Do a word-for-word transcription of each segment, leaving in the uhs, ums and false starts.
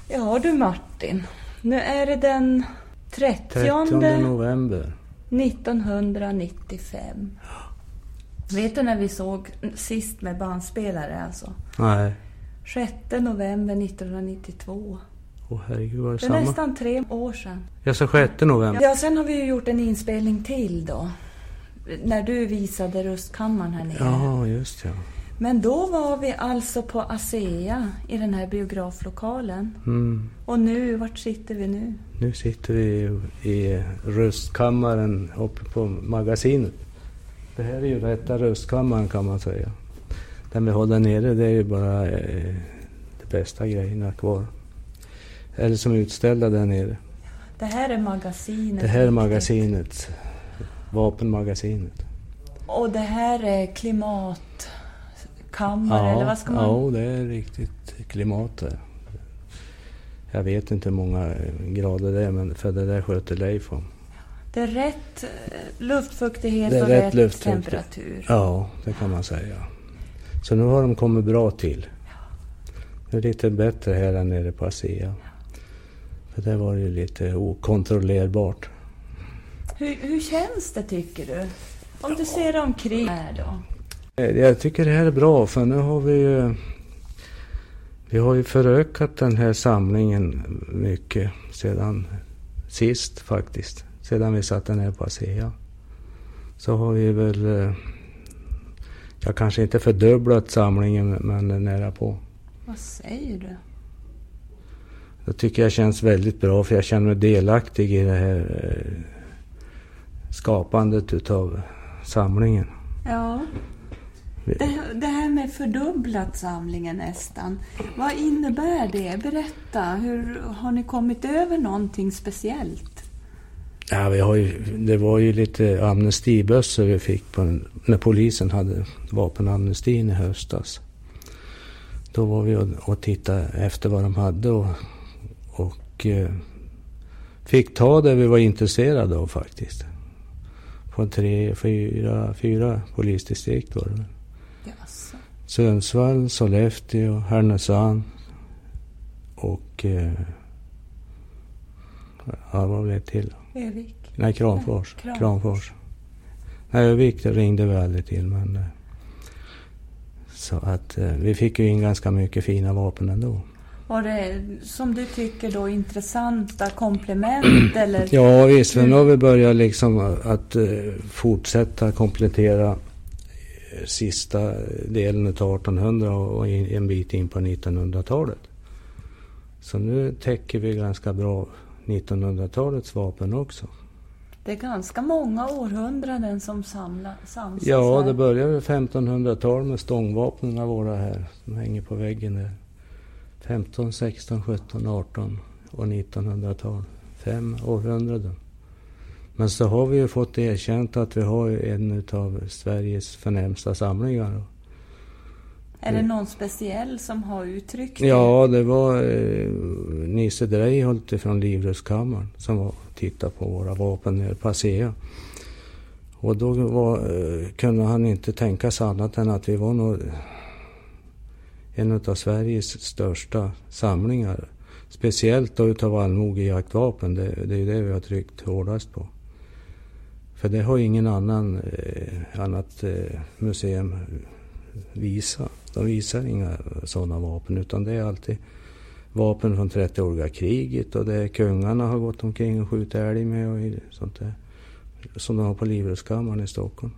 Ja du Martin, nu är det den trettionde november nittonhundranittiofem. Vet du när vi såg sist med bandspelare alltså? Nej. sjätte november nittonhundranittiotvå. Åh herregud, var det, det är samma? nästan tre år sedan. Ja, så sjätte november. Ja, sen har vi ju gjort en inspelning till då. När du visade röstkammaren här nere. Ja, just ja. Men då var vi alltså på ASEA i den här biograflokalen. Mm. Och nu, vart sitter vi nu? Nu sitter vi i röstkammaren uppe på magasinet. Det här är ju rätta röstkammaren kan man säga. Den vi har där nere, det är ju bara eh, det bästa grejerna kvar. Eller som är utställda där nere. Det här är magasinet. Det här är magasinet. Vapenmagasinet. Och det här är klimatkammare, ja, eller vad ska man... Ja, det är riktigt klimat där. Jag vet inte hur många grader det är, men för det där sköter Leif om. Det är rätt luftfuktighet det är och rätt, rätt luftfuktighet. temperatur. Ja, det kan man säga. Så nu har de kommit bra till. Det är lite bättre här än nere på ASEA. För det var ju lite okontrollerbart. Hur, hur känns det tycker du? Om du ser dig omkring här då? Jag tycker det här är bra, för nu har vi ju... Vi har ju förökat den här samlingen mycket sedan sist faktiskt. Sedan vi satt den här på ASEA. Så har vi väl... Jag kanske inte fördubblat samlingen, men nära på. Vad säger du? Jag tycker jag känns väldigt bra, för jag känner mig delaktig i det här eh, skapandet utav samlingen. Ja. Det, det här med fördubblat samlingen nästan. Vad innebär det? Berätta. Hur har ni kommit över någonting speciellt? Ja, vi har ju, det var ju lite amnestibössor vi fick på, när polisen hade vapenamnestin i höstas. Då var vi och, och tittade efter vad de hade och, och eh, fick ta det vi var intresserade av faktiskt. På tre, fyra, fyra polisdistrikt var det. Yes. Sundsvall, Sollefteå, Härnösand och eh, ja, vad blev det till? Övik. Nej, Kramfors. Kramfors. Kramfors. Nej, Övik det ringde vi aldrig till, men eh, så att eh, vi fick ju in ganska mycket fina vapen ändå. Var det som du tycker då intressanta komplement eller? Ja visst, men nu har vi börjat liksom att uh, fortsätta komplettera uh, sista delen av artonhundra och in, en bit in på nittonhundratalet. Så nu täcker vi ganska bra nittonhundratalets vapen också. Det är ganska många århundraden som samlar, samsas Ja, här. det började femtonhundratal med stångvapnen våra här som hänger på väggen där. femton, sexton, sjutton, arton och nittonhundratal. Fem århundraden. Men så har vi ju fått erkänt att vi har en av Sveriges förnämsta samlingar. Är det någon speciell som har uttryckt det? Ja, det var eh, Nisse Dreihult från Livrustkammaren som var tittade på våra vapen nere på ASEA. Och då var, eh, kunde han inte tänka sig annat än att vi var nog en av Sveriges största samlingar. Speciellt då utav allmogejaktvapen. Det, det är ju det vi har tryckt hårdast på. För det har ingen annan eh, annat eh, museum visa. De visar inga sådana vapen, utan det är alltid vapen från trettioåriga kriget, och det är kungarna har gått omkring och skjutit älg med och sånt där. Som de har på Livrustkammaren i Stockholm.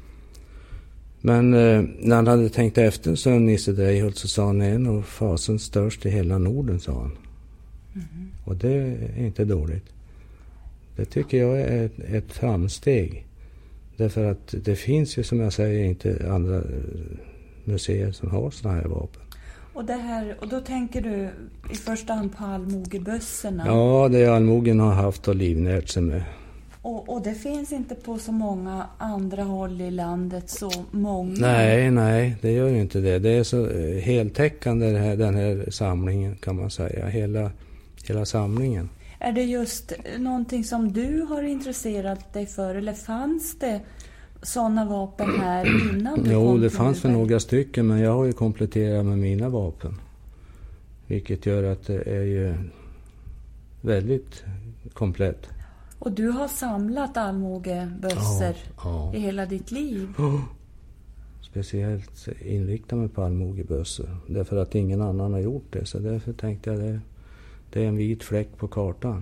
Men eh, när han hade tänkt efter så Nisse Dreihult så sa han är nog fasen störst i hela Norden, sa han. Mm. Och det är inte dåligt. Det tycker jag är ett, ett framsteg. Därför att det finns ju, som jag säger, inte andra museer som har såna här vapen. Och, det här, och då tänker du i första hand på allmogebössorna? Ja, det allmogen har haft och livnärt sig med. Och, och det finns inte på så många andra håll i landet så många? Nej, nej, det gör ju inte det. Det är så heltäckande det här, den här samlingen kan man säga. Hela, hela samlingen. Är det just någonting som du har intresserat dig för, eller fanns det sådana vapen här innan du Jo, kom det till fanns för Norberg? några stycken, men jag har ju kompletterat med mina vapen. Vilket gör att det är ju väldigt komplett. Och du har samlat allmogebössor Ja, ja. i hela ditt liv? Ja. Speciellt inrikta mig på allmogebössor. Därför att ingen annan har gjort det. Så därför tänkte jag det, det är en vit fläck på kartan.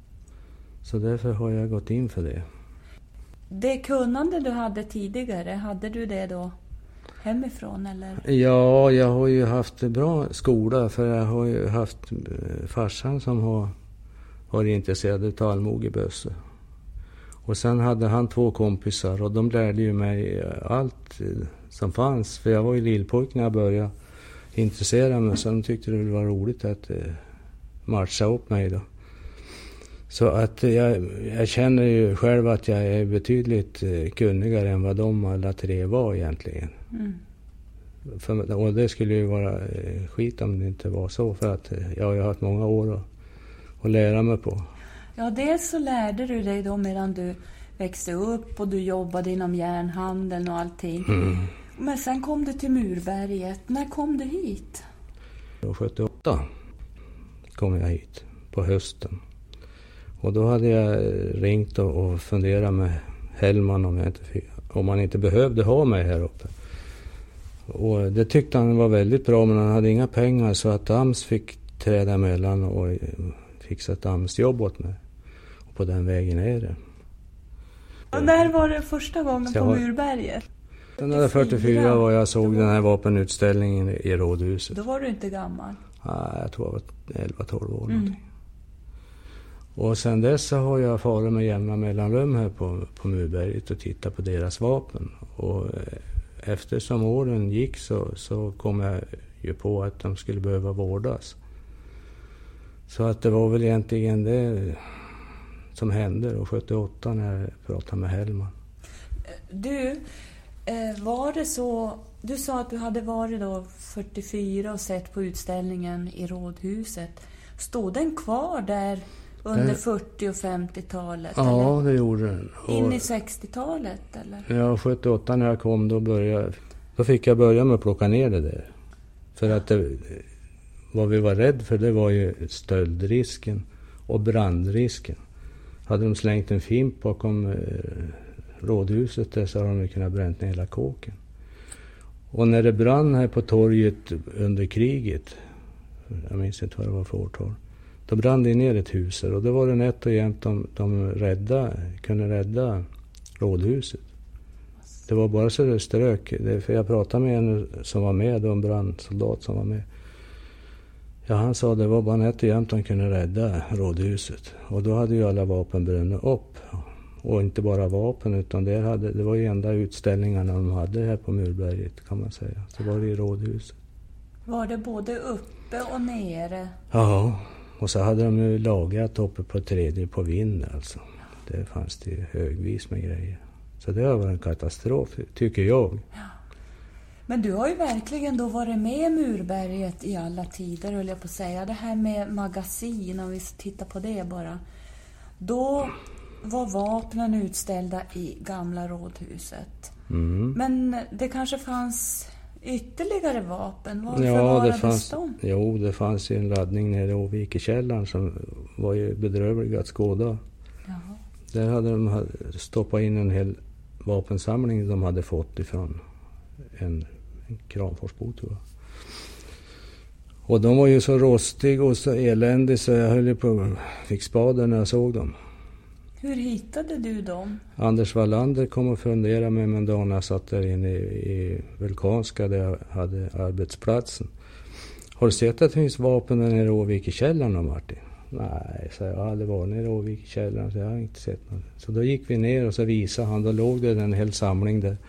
Så därför har jag gått in för det. Det kunnande du hade tidigare, hade du det då hemifrån eller? Ja, jag har ju haft bra skola. För jag har ju haft farsan som har varit intresserad av allmogebössor. Och sen hade han två kompisar och de lärde ju mig allt som fanns. För jag var ju lillpojk när jag började intressera mig. Så de tyckte det var roligt att matcha upp mig då. Så att jag, jag känner ju själv att jag är betydligt kunnigare än vad de alla tre var egentligen. Mm. För, och det skulle ju vara skit om det inte var så. För att jag har ju haft många år att, att lära mig på. Ja, dels så lärde du dig då medan du växte upp och du jobbade inom järnhandeln och allting. Mm. Men sen kom du till Murberget. När kom du hit? sjuttioåtta kom jag hit på hösten. Och då hade jag ringt och, och funderat med Hellman om, jag inte, om man inte behövde ha mig här uppe. Och det tyckte han var väldigt bra, men han hade inga pengar så att A M S fick träda emellan och fixa ett A M S-jobb åt mig. Och på den vägen är det. Och när var det första gången på Murberget? nittonhundrafyrtiofyra var jag såg den här vapenutställningen i Rådhuset. Då var du inte gammal? Nej, jag tror jag var elva tolv år. Mm. Och sen dess så har jag farit med jämna mellanrum här på, på Murberget och tittat på deras vapen. Och eftersom åren gick så, så kom jag ju på att de skulle behöva vårdas. Så att det var väl egentligen det som hände då sjuttioåtta när jag pratade med Hellman. Du, var det så... Du sa att du hade varit då fyrtiofyra och sett på utställningen i Rådhuset. Stod den kvar där under det, fyrtio- och femtiotalet? Ja, eller? Det gjorde den. Och, in i sextiotalet eller? Ja, sjuttioåtta när jag kom då, började, då fick jag börja med att plocka ner det där. För att det, vad vi var rädd för det var ju stöldrisken och brandrisken. Hade de slängt en fimp bakom eh, Rådhuset där så hade de kunnat bränt ner hela kåken. Och när det brann här på torget under kriget, jag minns inte vad det var för årtal, då brann det ner ett hus och då var det nätt och jämnt de, de rädda, kunde rädda Rådhuset. Det var bara så det strök. Det, för jag pratade med en som var med, en brandsoldat som var med. Ja, han sa det var bara nätt och jämnt de kunde rädda Rådhuset. Och då hade ju alla vapen brunnit upp. Och inte bara vapen utan det, hade, det var ju enda utställningarna de hade här på Murberget kan man säga. Så var det i Rådhuset. Var det både uppe och nere? Ja, och så hade de ju lagrat uppe på tredje på vind alltså. Det fanns det ju högvis med grejer. Så det var en katastrof tycker jag. Ja. Men du har ju verkligen då varit med i Murberget i alla tider, höll jag på att säga. Det här med magasin, om vi tittar på det bara. Då var vapnen utställda i gamla Rådhuset. Mm. Men det kanske fanns ytterligare vapen? Varför ja, var det det fanns, de? Jo, det fanns ju en laddning nere i Åvikerkällaren som var ju bedrövlig att skåda. Jaha. Där hade de stoppat in en hel vapensamling de hade fått ifrån en, en Kramforsbo tror jag. Och de var ju så rostig och så eländig så jag höll på fick spaden när jag såg dem. Hur hittade du dem? Anders Wallander kom och funderade med mig en dag när jag satt där inne i, i Vulkanska där jag hade arbetsplatsen. Har du sett att det finns vapen nere i Åvikerkällaren då, Martin? Nej, så jag hade varit nere i Åvikerkällaren så jag har inte sett något. Så då gick vi ner och så visade han, då låg det en hel samling där.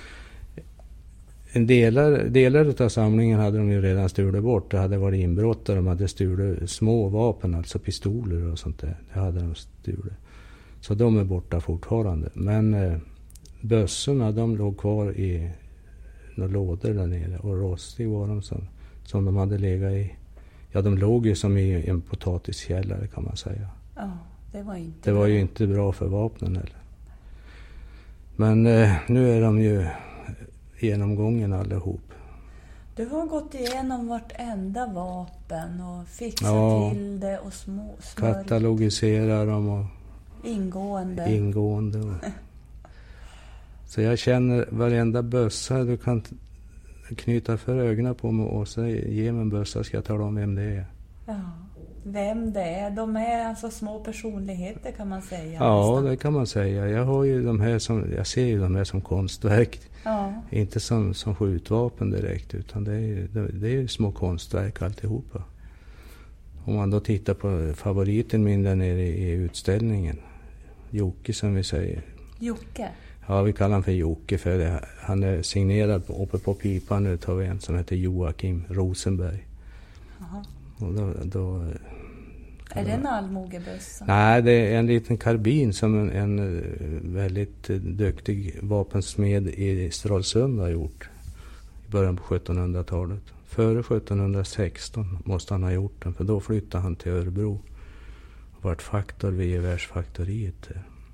En delar, delar av samlingen hade de ju redan stulit bort. Det hade varit inbrott där de hade stulit små vapen, alltså pistoler och sånt där. Det hade de stulit. Så de är borta fortfarande. Men eh, bössorna de låg kvar i några lådor där nere. Och rostig var de som, som de hade legat i. Ja, de låg ju som i en potatiskällare kan man säga. Ja, det var inte Det var bra. ju inte bra för vapnen heller. Men eh, nu är de ju genomgången allihop. Du har gått igenom vartenda vapen och fixat Ja, till det och små, smörj katalogiserar dem och ingående. ingående. Och. Så jag känner varenda bössa du kan t- knyta för ögonen på mig och så ge mig en bössa ska jag tala om vem det är. Ja, vem det är. De är alltså små personligheter kan man säga. Ja, nästan. det kan man säga. Jag har ju de här som, jag ser ju de här som konstverk. Ja. Inte som, som skjutvapen direkt, utan det är ju det, det är ju små konstverk alltihopa. Om man då tittar på favoriten min där nere i, i utställningen, Jocke som vi säger. Jocke? Ja, vi kallar honom för Jocke för det. Han är signerad på, uppe på pipan nu tar vi en som heter Joakim Rosenberg. Jaha. Och då, då, Är det en allmogebössa? nej, det är en liten karbin som en, en väldigt duktig vapensmed i Stralsund har gjort i början på sjuttonhundratalet. Före sjuttonhundrasexton måste han ha gjort den, för då flyttade han till Örebro och vart faktor vid gevärsfaktoriet.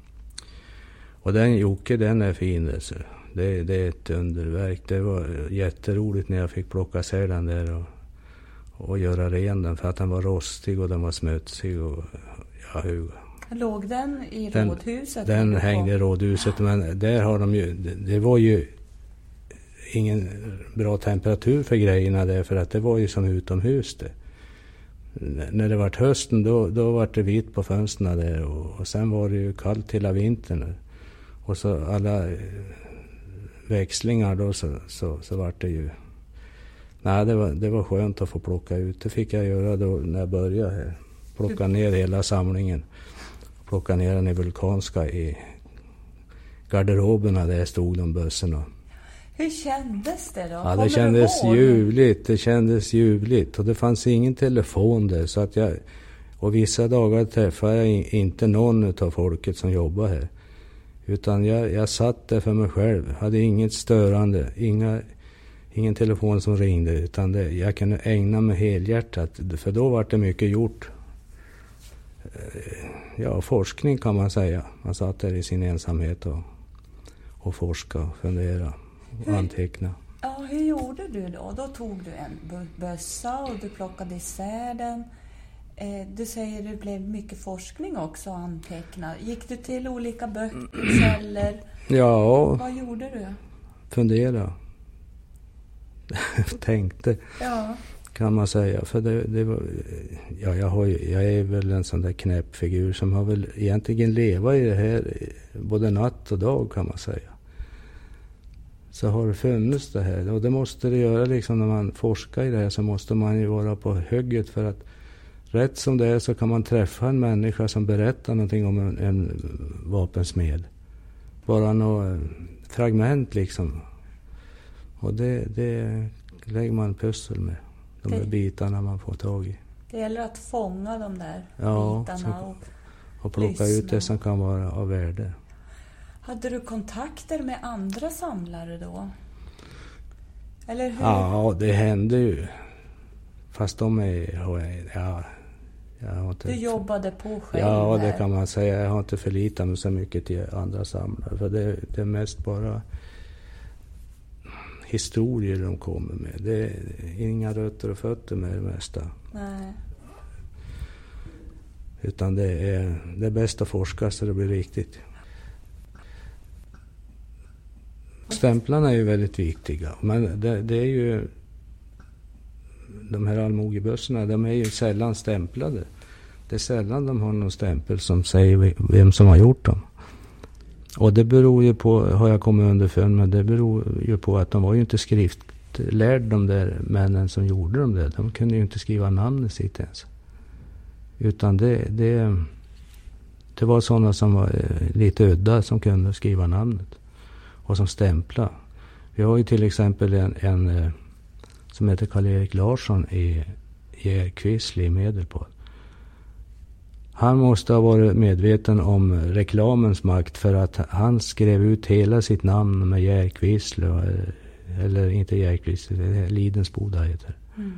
Och den Jocke, den är fin. Alltså. Det, det är ett underverk. Det var jätteroligt när jag fick plocka isär den där och, och göra ren den, för att den var rostig och den var smutsig. Och, ja, hur. Låg den i den, rådhuset? Den hängde i rådhuset, men där har de ju, det, det var ju ingen bra temperatur för grejerna där, för att det var ju som utomhus det. N- när det var hösten då, då var det vitt på fönstren där och, och sen var det ju kallt hela vintern. Och så alla eh, växlingar då så, så, så var det ju... Nej, det var, det var skönt att få plocka ut. Det fick jag göra då när jag började här. Plocka ner hela samlingen. Plocka ner den i Vulkanska i garderoberna där stod de bössorna. Hur kändes det då? Ja, Kommer det kändes du ihåg? ljuvligt. Det kändes ljuvligt. Och det fanns ingen telefon där. Så att jag, och vissa dagar träffade jag inte någon av folket som jobbar här. Utan jag, jag satt där för mig själv. Hade inget störande. Inga, ingen telefon som ringde. Utan det, jag kunde ägna mig helhjärtat. För då var det mycket gjort. Ja, forskning kan man säga. Man satt där i sin ensamhet och, och forska och fundera. Och anteckna. Ja, hur gjorde du då? Då tog du en bössa och du plockade isär den. Eh, du säger att det blev mycket forskning också, anteckna. Gick du till olika böcker? Ja. Vad gjorde du? Fundera. Tänkte. Ja. Kan man säga. För det, det var, ja, jag, har, jag är väl en sån där knäppfigur som har väl egentligen levat i det här både natt och dag kan man säga. Så har det funnits det här. Och det måste det göra liksom när man forskar i det här, så måste man ju vara på hugget, för att rätt som det är så kan man träffa en människa som berättar någonting om en, en vapensmed. Bara något fragment liksom. Och det, det lägger man pussel med. De där bitarna man får tag i. Det gäller att fånga de där ja, bitarna så, och, och plocka lyssna. Ut det som kan vara av värde. Hade du kontakter med andra samlare då? Eller hur? Ja, det hände ju. Fast de är... Ja, jag har inte, du jobbade på själv? Ja, här. Det kan man säga. Jag har inte förlitat mig så mycket till andra samlare. För det, det är mest bara historier de kommer med. Det är inga rötter och fötter med det mesta. Nej. Utan det är, det är bäst att forska så det blir riktigt. Stämplarna är ju väldigt viktiga. Men det, det är ju... De här allmogebössorna, de är ju sällan stämplade. Det är sällan de har någon stämpel som säger vem som har gjort dem. Och det beror ju på, har jag kommit underfund med, det beror ju på att de var ju inte skriftlärd, de där männen som gjorde dem där. De kunde ju inte skriva namnet sitt ens. Utan det, det, det var sådana som var lite udda som kunde skriva namnet. Och som stämpla. Vi har ju till exempel en, en som heter Karl-Erik Larsson i Järkvissle i Medelpad. Han måste ha varit medveten om reklamens makt, för att han skrev ut hela sitt namn med Järkvissle, eller inte Järkvissle, Lidensboda heter. Mm.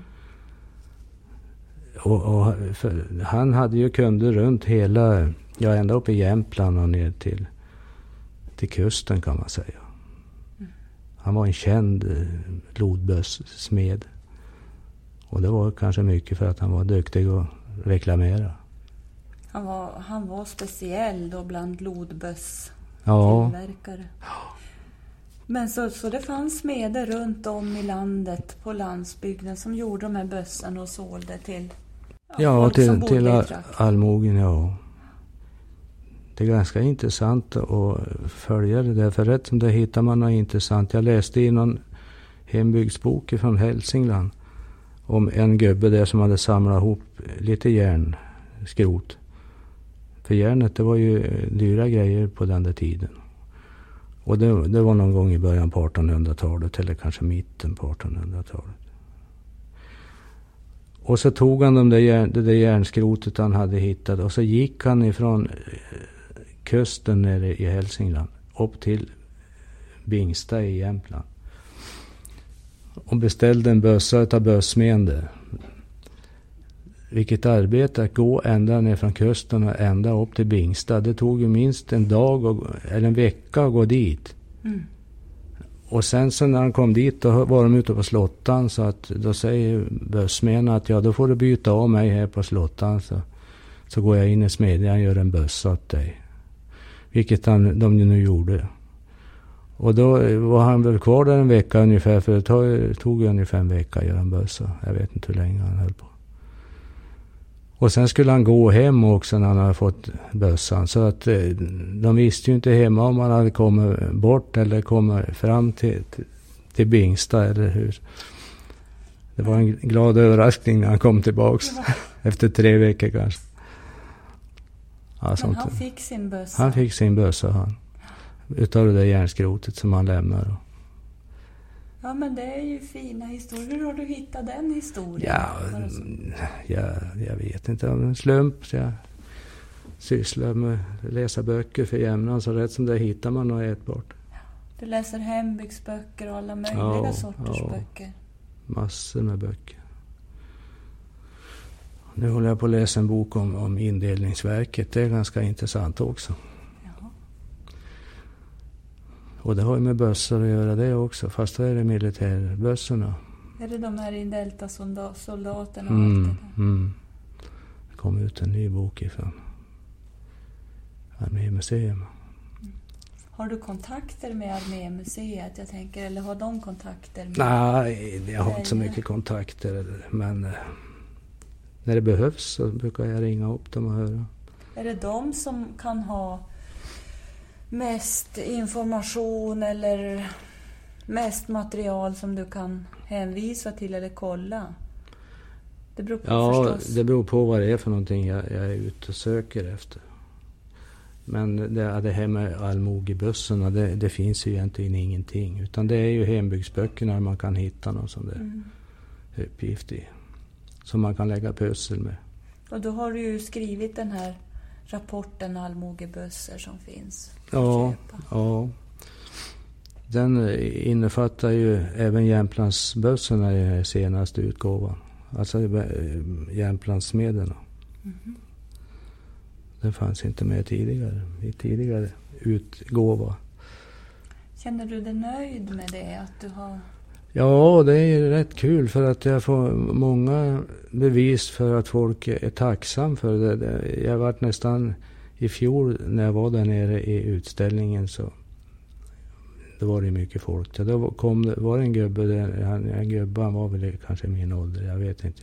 Och, och för, han hade ju kunder runt hela, ja ända upp i Jämtland och ner till, till kusten kan man säga. Mm. Han var en känd lodbössmed. Och det var kanske mycket för att han var duktig att reklamera. Han var, han var speciell då bland lodbösstillverkare. Ja. Men så, så det fanns smeder runt om i landet på landsbygden som gjorde de här bössorna och sålde till ja, ja folk till, som bodde till i all, trakten. allmogen, ja. Det är ganska intressant att följa det där. För rätt som det hittar man något intressant. Jag läste i någon hembygdsbok från Hälsingland om en gubbe där som hade samlat ihop lite järnskrot. För järnet, det var ju dyra grejer på den där tiden. Och det, det var någon gång i början på artonhundratalet eller kanske mitten på artonhundratalet. Och så tog han de där järn, det där järnskrotet han hade hittat och så gick han ifrån kusten nere i Hälsingland upp till Bingsta i Jämtland. Och beställde en bössa utav bössmende. Vilket arbete att gå ända ner från kusten och ända upp till Bingsta. Det tog ju minst en dag och, eller en vecka att gå dit. Mm. Och sen så när han kom dit då var de ute på slottan, så att då säger bössmeden att ja, då får du byta av mig här på slottan, så, så går jag in i smedjan och gör en bössa åt dig. Vilket han, de nu gjorde. Och då var han väl kvar där en vecka ungefär, för det tog, tog ungefär en vecka att göra en bössa. Jag vet inte hur länge han höll på. Och sen skulle han gå hem också när han hade fått bössan. Så att de visste ju inte hemma om han hade kommit bort eller kommit fram till, till, till Bingsta eller hur. Det var en glad överraskning när han kom tillbaks. Efter tre veckor kanske. Ja, men han fick sin bössa. Han fick sin bössa, han. Utav det där järnskrotet som han lämnade. Ja, men det är ju fina historier. Hur har du hittat den historien? Ja, jag, jag vet inte om en slump. Jag sysslar med att läsa böcker för jämnan, så rätt som det hittar man något ätbart. Du läser hembygdsböcker och alla möjliga ja, sorters ja, böcker. Massor med böcker. Nu håller jag på att läsa en bok om, om indelningsverket. Det är ganska intressant också. Jaha. Och det har ju med bössor att göra det också. Fast då är det militärbössorna. Är det de här Indelta-soldaterna och mm, allt det där? Mm. Det kom ut en ny bok ifrån Armémuseum. Mm. Har du kontakter med Armémuseet? Jag tänker, eller har de kontakter med... Nej, jag har inte så mycket kontakter. Men när det behövs så brukar jag ringa upp dem och höra. Är det de som kan ha mest information eller mest material som du kan hänvisa till eller kolla? Det beror på, ja, förstås. Det beror på vad det är för någonting jag, jag är ute och söker efter. Men det, det här med allmogebössorna, det, det finns ju egentligen ingenting. Utan det är ju hembygdsböckerna man kan hitta någon sån där mm. uppgift i. Som man kan lägga pussel med. Och då har du ju skrivit den här rapporten allmogebössor som finns. Ja, ja. Den innefattar ju även Jämtlandsbössorna i den senaste utgåvan. Alltså Jämtlandsmedlen. Mm-hmm. Den fanns inte med tidigare, i tidigare utgåva. Känner du dig nöjd med det? Att du har... Ja, det är ju rätt kul för att jag får många bevis för att folk är tacksam för det. Jag var nästan i fjol när jag var där nere i utställningen, så då var det mycket folk. Så då kom det, var det en gubbe där, han, en gubbe, han var väl kanske min ålder, jag vet inte.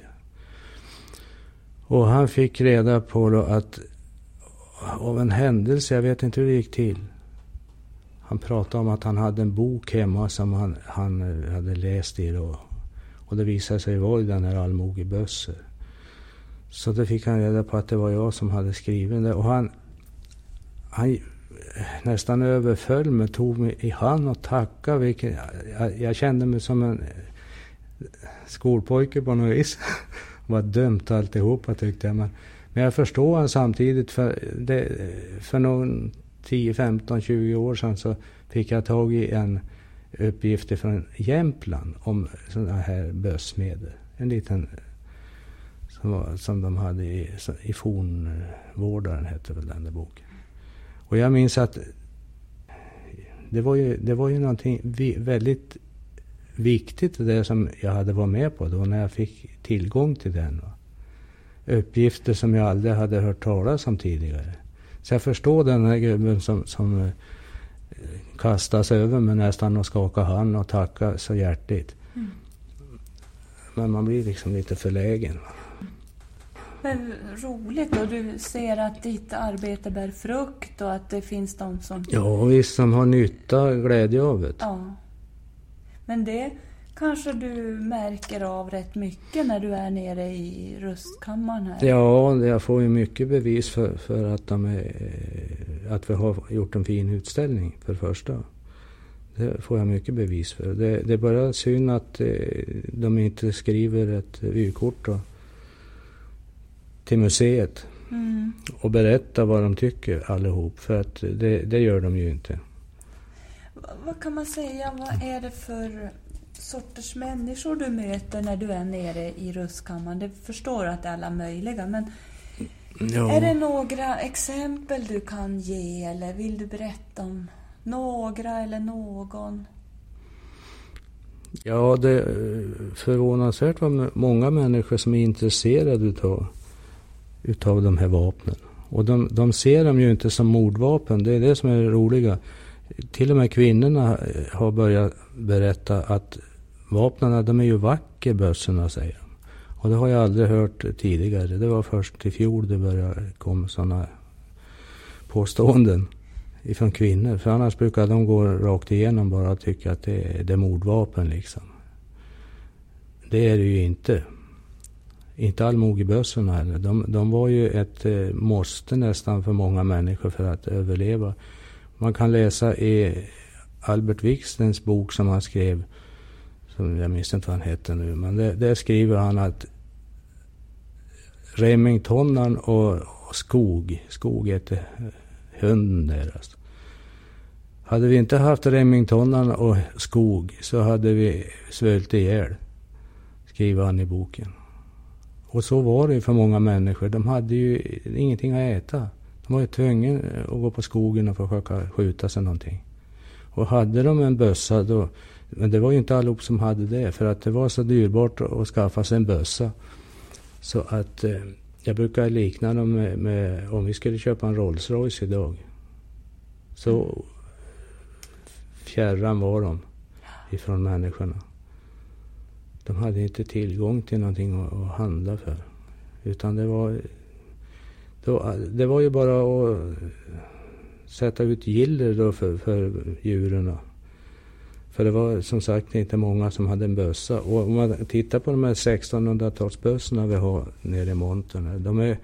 Och han fick reda på då att av en händelse, jag vet inte hur det gick till. Han pratade om att han hade en bok hemma som han, han hade läst i då. Och det visade sig vara den här allmogebössor. Så då fick han reda på att det var jag som hade skrivit det. Och han, han nästan överföll mig, tog mig i hand och tackade. Vilket, jag, jag kände mig som en skolpojke på något vis. Var dömt alltihopa, tyckte jag. Men, men jag förstår han samtidigt, för, det, för någon tio, femton, tjugo år sedan så fick jag tag i en uppgift från Jämtland om sådana här bössmedel. En liten som, var, som de hade i, i fornvårdaren, hette väl den där boken. Och jag minns att det var ju, det var ju någonting vi, väldigt viktigt, det som jag hade varit med på då när jag fick tillgång till den. Va? Uppgifter som jag aldrig hade hört talas om tidigare. Så jag förstår den här gubben som, som eh, kastas över med nästan och skaka hand och tacka så hjärtligt. Mm. Men man blir liksom lite förlägen. Va? Men roligt då, du ser att ditt arbete bär frukt och att det finns de som... Ja, visst, som har nytta och glädje av det. Ja. Men det kanske du märker av rätt mycket när du är nere i röstkammaren här? Ja, jag får ju mycket bevis för, för att, de är, att vi har gjort en fin utställning för det första. Det får jag mycket bevis för. Det, det är bara synd att de inte skriver ett vykort då, till museet mm. och berättar vad de tycker allihop. För att det, det gör de ju inte. V- vad kan man säga, vad är det för sorters människor du möter när du är nere i röstkammaren? Det förstår att det är alla möjliga, men ja. Är det några exempel du kan ge eller vill du berätta om några eller någon? Ja, det är förvånansvärt vad många människor som är intresserade utav, utav de här vapnen. Och de, de ser dem ju inte som mordvapen, det är det som är det roliga. Till och med kvinnorna har börjat berätta att vapnen, de är ju vacker, bössorna, säger de. Och det har jag aldrig hört tidigare. Det var först i fjol det började komma sådana påståenden ifrån kvinnor. För annars brukar de gå rakt igenom bara och tycka att det är, det är mordvapen liksom. Det är det ju inte. Inte allmogebössorna heller. De, de var ju ett eh, måste nästan för många människor för att överleva. Man kan läsa i Albert Wikstens bok som han skrev, som jag minns inte vad han heter nu, men det, där skriver han att Remingtonen och, och Skog, Skog heter hunden deras. Hade vi inte haft Remingtonen och Skog så hade vi svällt ihjäl, skriver han i boken. Och så var det för många människor. De hade ju ingenting att äta. De var ju tvungna att gå på skogen och försöka skjuta sig någonting. Och hade de en bössa då, men det var ju inte allihop som hade det, för att det var så dyrbart att skaffa sig en bössa. Så att eh, jag brukar likna dem med, med om vi skulle köpa en Rolls Royce idag. Så fjärran var de ifrån människorna. De hade inte tillgång till någonting att, att handla för. Utan det var, då, det var ju bara att sätta ut giller då för, för djuren. För det var som sagt inte många som hade en bössa. Och om man tittar på de här sextonhundratalsbössorna vi har nere i montern. De är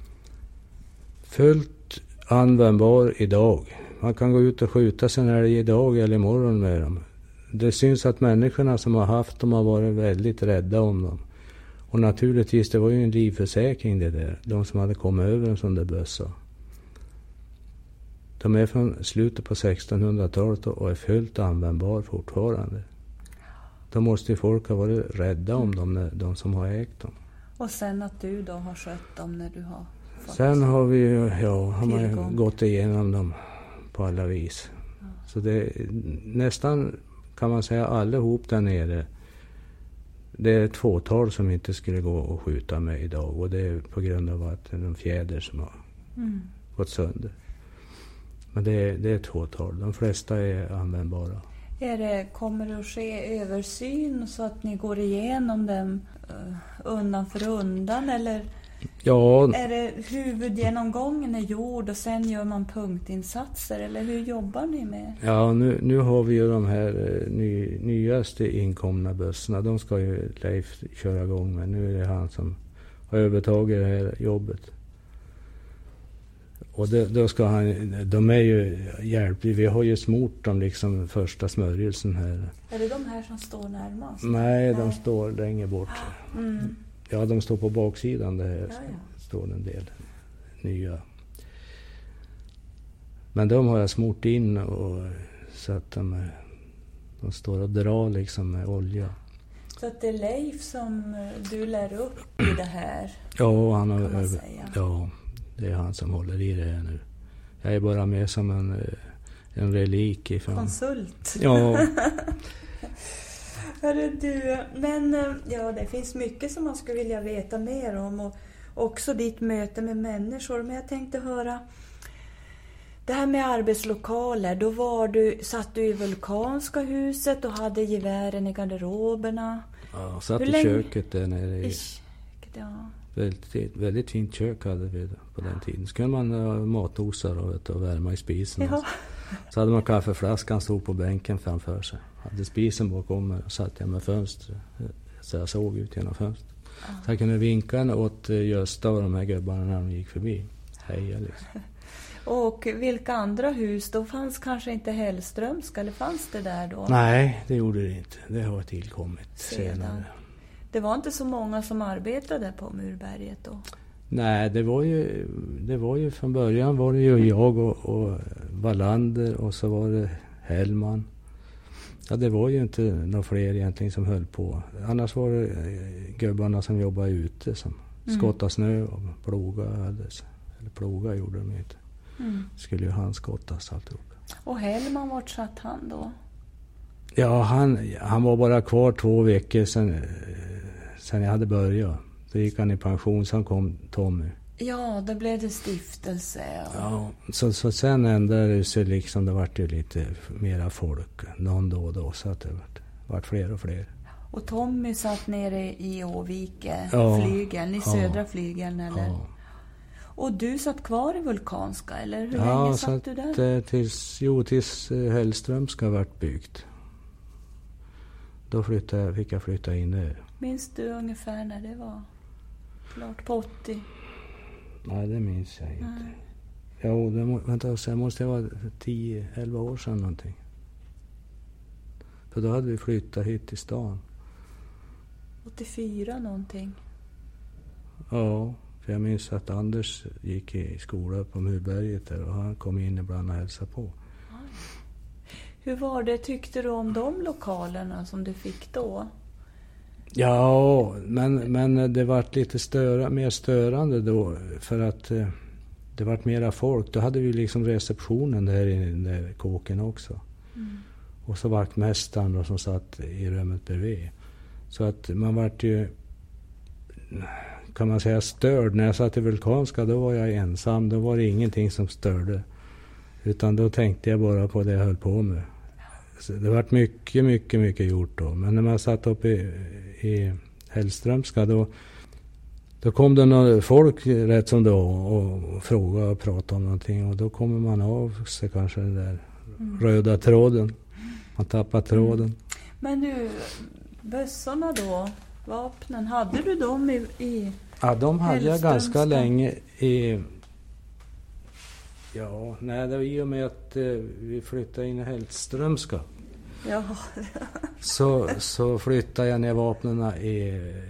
fullt användbar idag. Man kan gå ut och skjuta sig när det är idag eller imorgon med dem. Det syns att människorna som har haft dem har varit väldigt rädda om dem. Och naturligtvis, det var ju en livförsäkring det där. De som hade kommit över en sån där bössa. De är från slutet på sextonhundratalet och är fullt användbar fortfarande. Då måste ju folk ha varit rädda om dem, de som har ägt dem. Och sen att du då har skött dem när du har fått... Sen har vi ju, ja, har man gått igenom dem på alla vis. Ja. Så det är nästan, kan man säga, allihop där nere. Det är ett fåtal som inte skulle gå och skjuta med idag. Och det är på grund av att det är de fjäder som har mm. gått sönder. Men det är, det är ett fåtal. De flesta är användbara. Är det, kommer det att ske översyn så att ni går igenom dem uh, undan för undan? Eller ja. Är det huvudgenomgången är gjord och sen gör man punktinsatser? Eller hur jobbar ni med? Ja, nu, nu har vi ju de här ny, nyaste inkomna bussarna. De ska ju Leif köra igång med. Nu är det han som har övertagit det här jobbet. Och det, då ska han, de är ju hjälpliga. Vi har ju smort dem liksom första smörjelsen här. Är det de här som står närmast? Nej, de Nej. står längre bort. Mm. Ja, de står på baksidan. Det här ja, ja. står en del nya. Men de har jag smort in och så att de, de står och drar liksom med olja. Så att det är Leif som du lär upp i det här? Ja, han har, kan man säga. Ja. Det är han som håller i det här nu. Jag är bara med som en, en relik ifrån. Konsult. Ja. Hörru du, men ja, det finns mycket som man skulle vilja veta mer om och också ditt möte med människor. Men jag tänkte höra, det här med arbetslokaler, då var du, satt du i Vulkanska huset och hade gevären i garderoberna. Ja, satt Hur i länge? köket där nere. I, I köket, ja. väldigt, väldigt fint kök hade vi på den tiden. Så kunde man ha matosar och, vet, och värma i spisen. Ja. Så hade man kaffeflaskan stod på bänken framför sig. Hade spisen bakom mig och satt jag med fönstret. Så jag såg ut genom fönstret. Ja. Så jag kunde vinka åt Gösta och de här gubbarna när de gick förbi. Heja liksom. Och vilka andra hus? Då fanns kanske inte Hellströmska, eller fanns det där då? Nej, det gjorde det inte. Det har tillkommit senare. senare. Det var inte så många som arbetade på Murberget då? Nej, det var ju, det var ju från början var det ju jag och, och Wallander och så var det Hellman. Ja, det var ju inte några fler egentligen som höll på. Annars var det gubbarna som jobbade ute som mm. skottade snö och ploga. Eller ploga gjorde de inte. Mm. Skulle ju han skottas alltihop. Och Hellman, vart satt han då? Ja, han, han var bara kvar två veckor sedan, sedan jag hade börjat. Då gick han i pension, sen kom Tommy. Ja, då blev det stiftelse. Och... Ja, så, så sen ändrade det sig liksom, det vart ju lite mera folk. Någon då och då, så att det vart, vart fler och fler. Och Tommy satt nere i Åvike, ja, flygeln, i södra ja, flygeln, eller? Ja. Och du satt kvar i Vulkanska, eller hur ja, länge satt du där? Ja, tills, jo, tills Hellströmska vart byggt. Då flyttade, fick jag flytta in där. Minns du ungefär när det var? Klart på åttio? Nej, det minns jag inte. Nej. Jo, det må, vänta, så måste det vara tio elva år sedan någonting. För då hade vi flyttat hit till stan. åttiofyra någonting? Ja, för jag minns att Anders gick i skola på Murberget där och han kom in ibland och hälsade på. Aj. Hur var det, tyckte du om de lokalerna som du fick då? Ja, men, men det var lite störa, mer störande då för att eh, det var mera folk. Då hade vi liksom receptionen där i den där kåken också. Mm. Och så vaktmästaren då, som satt i rummet bredvid. Så att man vart ju, kan man säga, störd. När jag satt i Vulkanska, då var jag ensam. Då var det ingenting som störde. Utan då tänkte jag bara på det jag höll på med. Så det var mycket, mycket, mycket gjort då. Men när man satt uppe i, i Hellströmska, då, då kom det några folk rätt som då och frågade och pratade om någonting. Och då kommer man av sig kanske den där mm. röda tråden. Man tappar tråden. Mm. Men du, bössorna då, vapnen, hade du dem i, i Ja, de hade jag ganska länge i... Ja, nej, det var i och med att eh, vi flyttade in i Hellströmska. Ja. så, så flyttade jag ner vapnena i eh,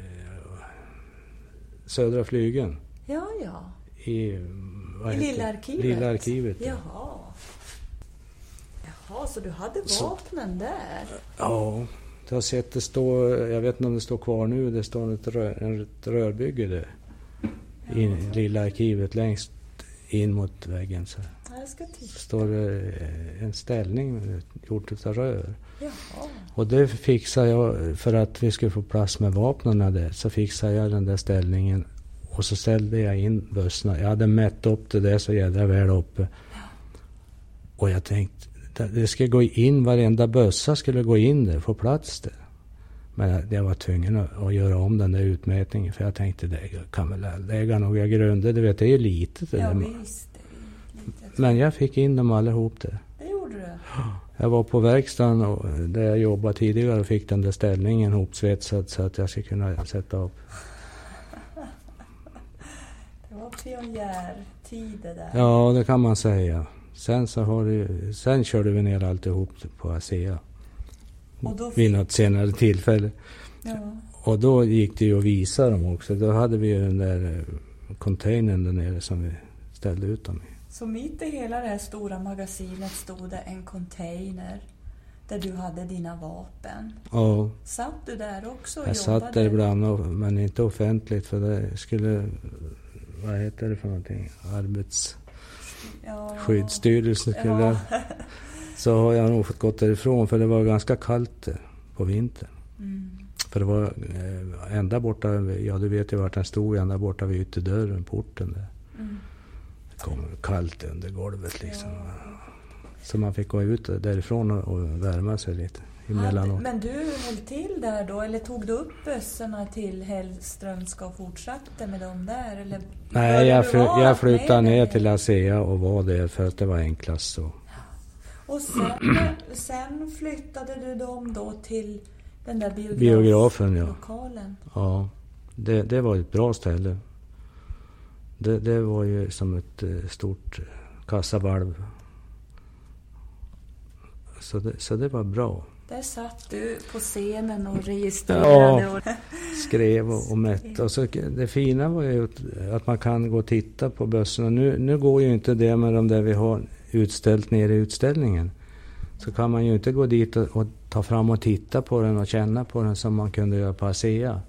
södra flygeln. Ja, ja. I, I lilla arkivet. Lilla arkivet. Ja. Jaha. Jaha, så du hade vapnen så, där? Ja, jag har sett det stå, jag vet inte om det står kvar nu, det står ett, rör, ett rörbygge där. Ja. I lilla arkivet längst in mot väggen så jag ska titta. Står det en ställning gjort av rör. Jaha. Och det fixade jag för att vi skulle få plats med vapnen där. Så fixade jag den där ställningen och så ställde jag in bössorna. Jag hade mätt upp det där så jädra väl uppe. Ja. Och jag tänkte, det skulle gå in, varenda bössa skulle gå in där, få plats där. Men jag var tvungen att göra om den där utmätningen för jag tänkte, det kan väl lägga några grunder, det vet jag är litet. Ja, där. visst. Men jag fick in dem allihop där. Det gjorde du? Jag var på verkstaden och där jag jobbade tidigare och fick den där ställningen hopsvetsad så att jag skulle kunna sätta upp. Det var pionjärtid det där. Ja, det kan man säga. Sen så har det, sen körde vi ner alltihop på ASEA. Och då fick... vid något senare tillfälle. Ja. Och då gick det ju att visa dem också. Då hade vi ju den där containern där nere som vi ställde ut dem i. Så mitt i hela det här stora magasinet stod det en container där du hade dina vapen. Ja. Satt du där också och jag jobbade? Satt där ibland, men inte offentligt för det skulle, vad heter det för någonting? Arbetsskyddsstyrelsen ja. skulle ja. så har jag nog fått gått därifrån, för det var ganska kallt på vintern. Mm. För det var eh, ända borta, ja du vet ju vart den stod, ända borta vid ytterdörren, porten där. Mm. Det kom kallt under golvet liksom. Ja. Så man fick gå ut därifrån och, och värma sig lite. Hade, men du höll till där då, eller tog du upp bössorna till Hellströmska och fortsatte med dem där? Eller nej, jag, fly, jag flyttade ner till ASEA och var där för att det var enklast så. Och sen, sen flyttade du dem då till den där biograf- biografen, ja. Lokalen? Ja, det, det var ett bra ställe. Det, det var ju som ett stort kassavalv. Så det, så det var bra. Där satt du på scenen och registrerade. Ja, och skrev och, och mätte. Och så, det fina var ju att man kan gå och titta på bössorna. Nu, nu går ju inte det med de där vi har utställt nere i utställningen. Så kan man ju inte gå dit och, och ta fram och titta på den och känna på den som man kunde göra på ASEA.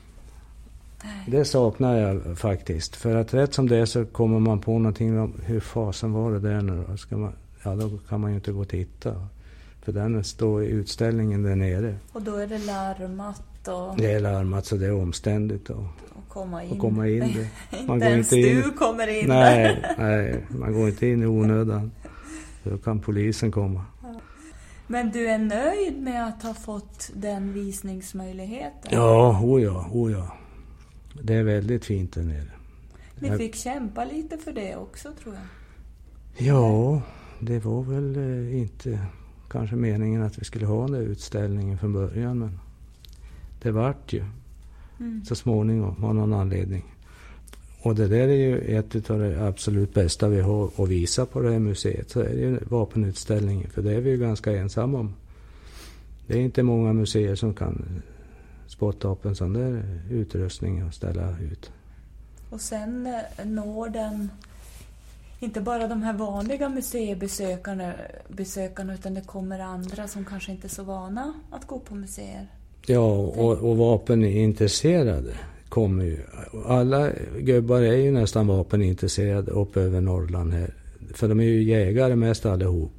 Nej. Det saknar jag faktiskt. För att rätt som det är så kommer man på någonting om hur fasen var det där nu då? Ska man, ja, då kan man ju inte gå och titta. För den står i utställningen där nere. Och då är det larmat och... Det är larmat så det är omständigt att komma in. komma in det. Man inte går ens inte in. Du kommer in. Nej, nej, man går inte in i onödan. Då kan polisen komma. Ja. Men du är nöjd med att ha fått den visningsmöjligheten? Ja, o ja, o ja. Det är väldigt fint där nere. Ni jag... fick kämpa lite för det också, tror jag. Ja, det var väl eh, inte kanske meningen att vi skulle ha den utställningen från början, men det vart ju mm. så småningom av någon anledning. Och det där är ju ett av de absolut bästa vi har att visa på det här museet, så är det ju vapenutställningen, för det är vi ju ganska ensamma om. Det är inte många museer som kan spotta upp en sån där utrustning och ställa ut. Och sen når den inte bara de här vanliga museibesökarna besökarna, utan det kommer andra som kanske inte är så vana att gå på museer. Ja, och, och vapenintresserade kommer ju. Alla gubbar är ju nästan vapenintresserade upp över Norrland här. För de är ju jägare mest allihop.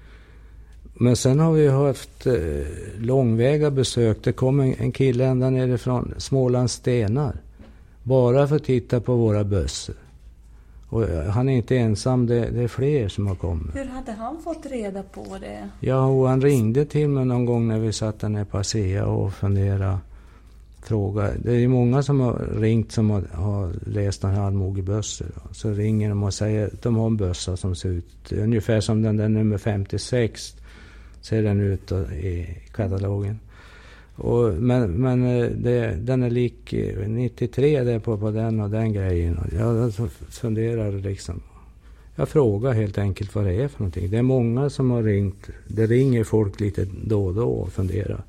Men sen har vi ju haft eh, långväga besök. Det kom en, en kille ända nerifrån Smålands stenar. Bara för att titta på våra bössor. Och han är inte ensam, det, det är fler som har kommit. Hur hade han fått reda på det? Ja, och han ringde till mig någon gång när vi satt där nere på ASEA och funderade. Fråga. Det är ju många som har ringt som har, har läst den här allmogebössor. Så ringer de och säger att de har en bössa som ser ut ungefär som den där nummer femtiosex ser den ut i katalogen. Och, men men det, den är lik nittiotre där på, på den och den grejen. Och jag funderar liksom. Jag frågar helt enkelt vad det är för någonting. Det är många som har ringt. Det ringer folk lite då och då och funderar.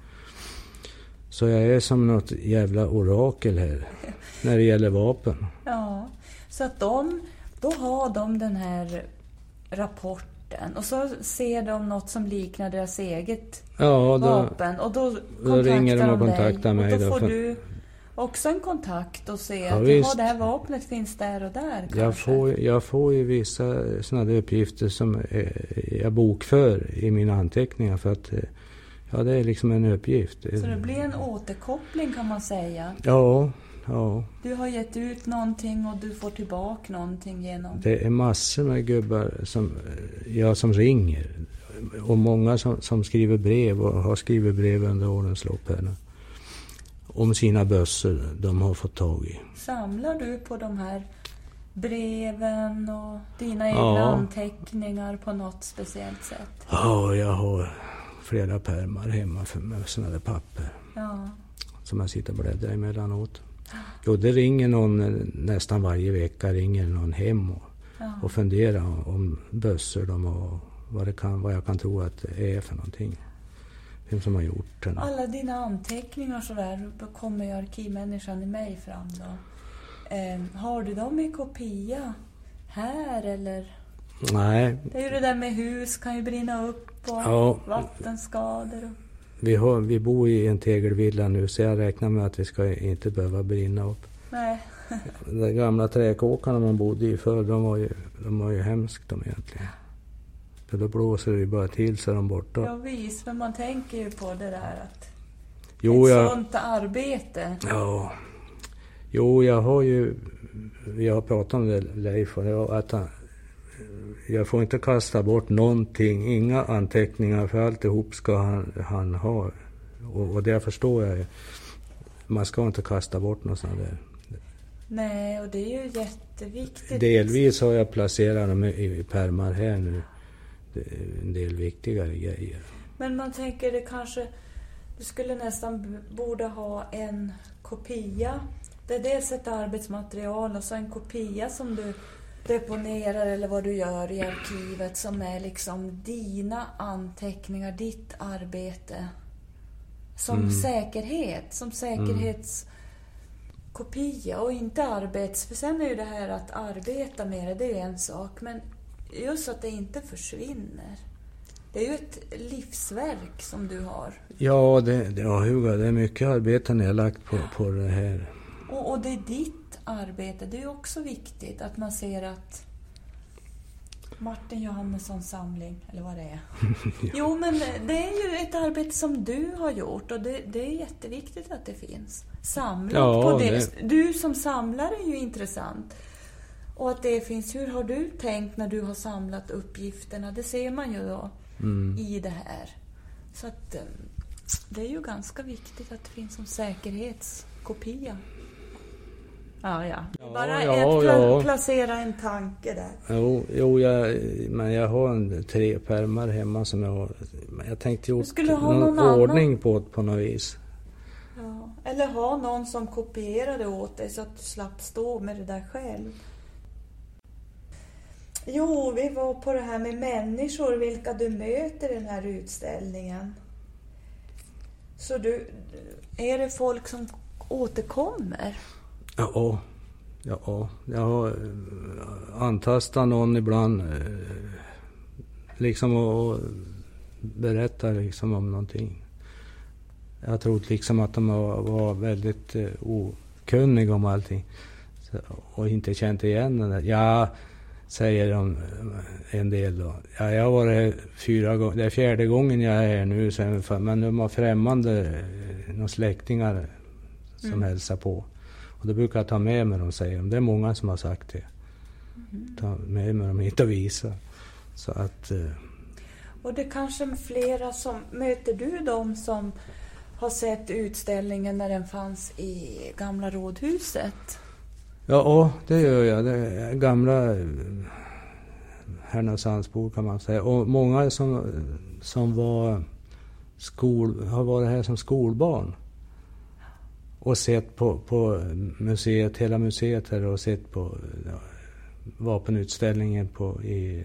Så jag är som något jävla orakel här när det gäller vapen. Ja, så att de, då har de den här rapporten och så ser de något som liknar deras eget ja, då, vapen. Och då, då ringer de och kontaktar mig. Och då får då, du också en kontakt och se ja, att ja, det här vapnet finns där och där. Jag får, jag får ju vissa sådana uppgifter som jag bokför i mina anteckningar för att ja, det är liksom en uppgift. Så det blir en återkoppling kan man säga? Ja, ja. Du har gett ut någonting och du får tillbaka någonting genom... Det är massor med gubbar som, ja, som ringer. Och många som, som skriver brev och har skrivit brev under årens lopp här nu. Om sina bössor de har fått tag i. Samlar du på de här breven och dina egna ja. anteckningar på något speciellt sätt? Ja, jag har flera pärmar hemma för med sådana där papper. Ja. Som jag sitter och bläddrar emellanåt. Jo, det ringer någon nästan varje vecka, ringer någon hem och, ja. och funderar om bössor de har, vad, det kan, vad jag kan tro att det är för någonting. Vem som har gjort den. Alla dina anteckningar så där kommer ju arkivmänniskan i mig fram då. Eh, har du dem i kopia här eller? Nej. Det är ju det där med hus kan ju brinna upp och ja. vattenskador. Och... Vi, har, vi bor i en tegelvilla nu så jag räknar med att vi ska inte behöva brinna upp. Nej. De gamla träkåkarna man bodde i förr, de var ju, de var ju hemskt de egentligen. För då blåser det ju bara till så är de borta. Ja visst, men man tänker ju på det där att jo, ett jag, sånt arbete. Ja. Jo, jag har ju... Jag har pratat om det, Leif, och att han, jag får inte kasta bort någonting. Inga anteckningar, för alltihop ska han, han ha. Och, och det förstår jag ju. Man ska inte kasta bort något sånt där. Nej, och det är ju jätteviktigt. Delvis har jag placerat dem i pärmar här nu. En del viktigare grejer. Men man tänker det kanske... Du skulle nästan borde ha en kopia. Det är dels ett arbetsmaterial och så en kopia som du deponerar eller vad du gör i arkivet som är liksom dina anteckningar, ditt arbete. Som mm. säkerhet, som säkerhetskopia och inte arbets... För sen är ju det här att arbeta med det, det är en sak. Men just att det inte försvinner. Det är ju ett livsverk som du har. Ja, det, det, ja Hugo, det är mycket arbete ni har lagt på, på det här. Och, och det är ditt arbete. Det är också viktigt att man ser att Martin Johannessons samling, eller vad det är. ja. Jo, men det är ju ett arbete som du har gjort och det, det är jätteviktigt att det finns. Samlat ja, på det. det. Du som samlare är ju intressant. Och att det finns, hur har du tänkt när du har samlat uppgifterna? Det ser man ju då mm. i det här. Så att det är ju ganska viktigt att det finns som säkerhetskopia. Ja, ja. ja Bara ja, ett pla- ja. placera en tanke där. Jo, jo jag, men jag har en, tre pärmar hemma som jag har. Jag tänkte gjort någon, någon ordning på på något vis. Ja. Eller ha någon som kopierade åt dig så att du slapp stå med det där själv. Jo, vi var på det här med människor, vilka du möter i den här utställningen. Så du, är det folk som återkommer? Ja, ja, jag har antastat någon ibland liksom och berättar liksom om någonting. Jag tror liksom att de var väldigt okunniga om allting och inte känt igen den där. Ja, säger de en del då. Ja, jag har varit fyra gånger, det är fjärde gången jag är här nu, sen, men de har främmande några släktingar som mm. hälsar på. Och det brukar jag ta med mig dem, säger de. Det är många som har sagt det. Mm. Ta med mig dem hit och visa. Så att... Eh... Och det kanske är flera som... Möter du dem som har sett utställningen när den fanns i gamla rådhuset? Ja, det gör jag. Det är gamla Härnösandsbor kan man säga. Och många som, som var skol, har varit här som skolbarn. Och sett på, på museet, hela museet här och sett på ja, vapenutställningen på, i,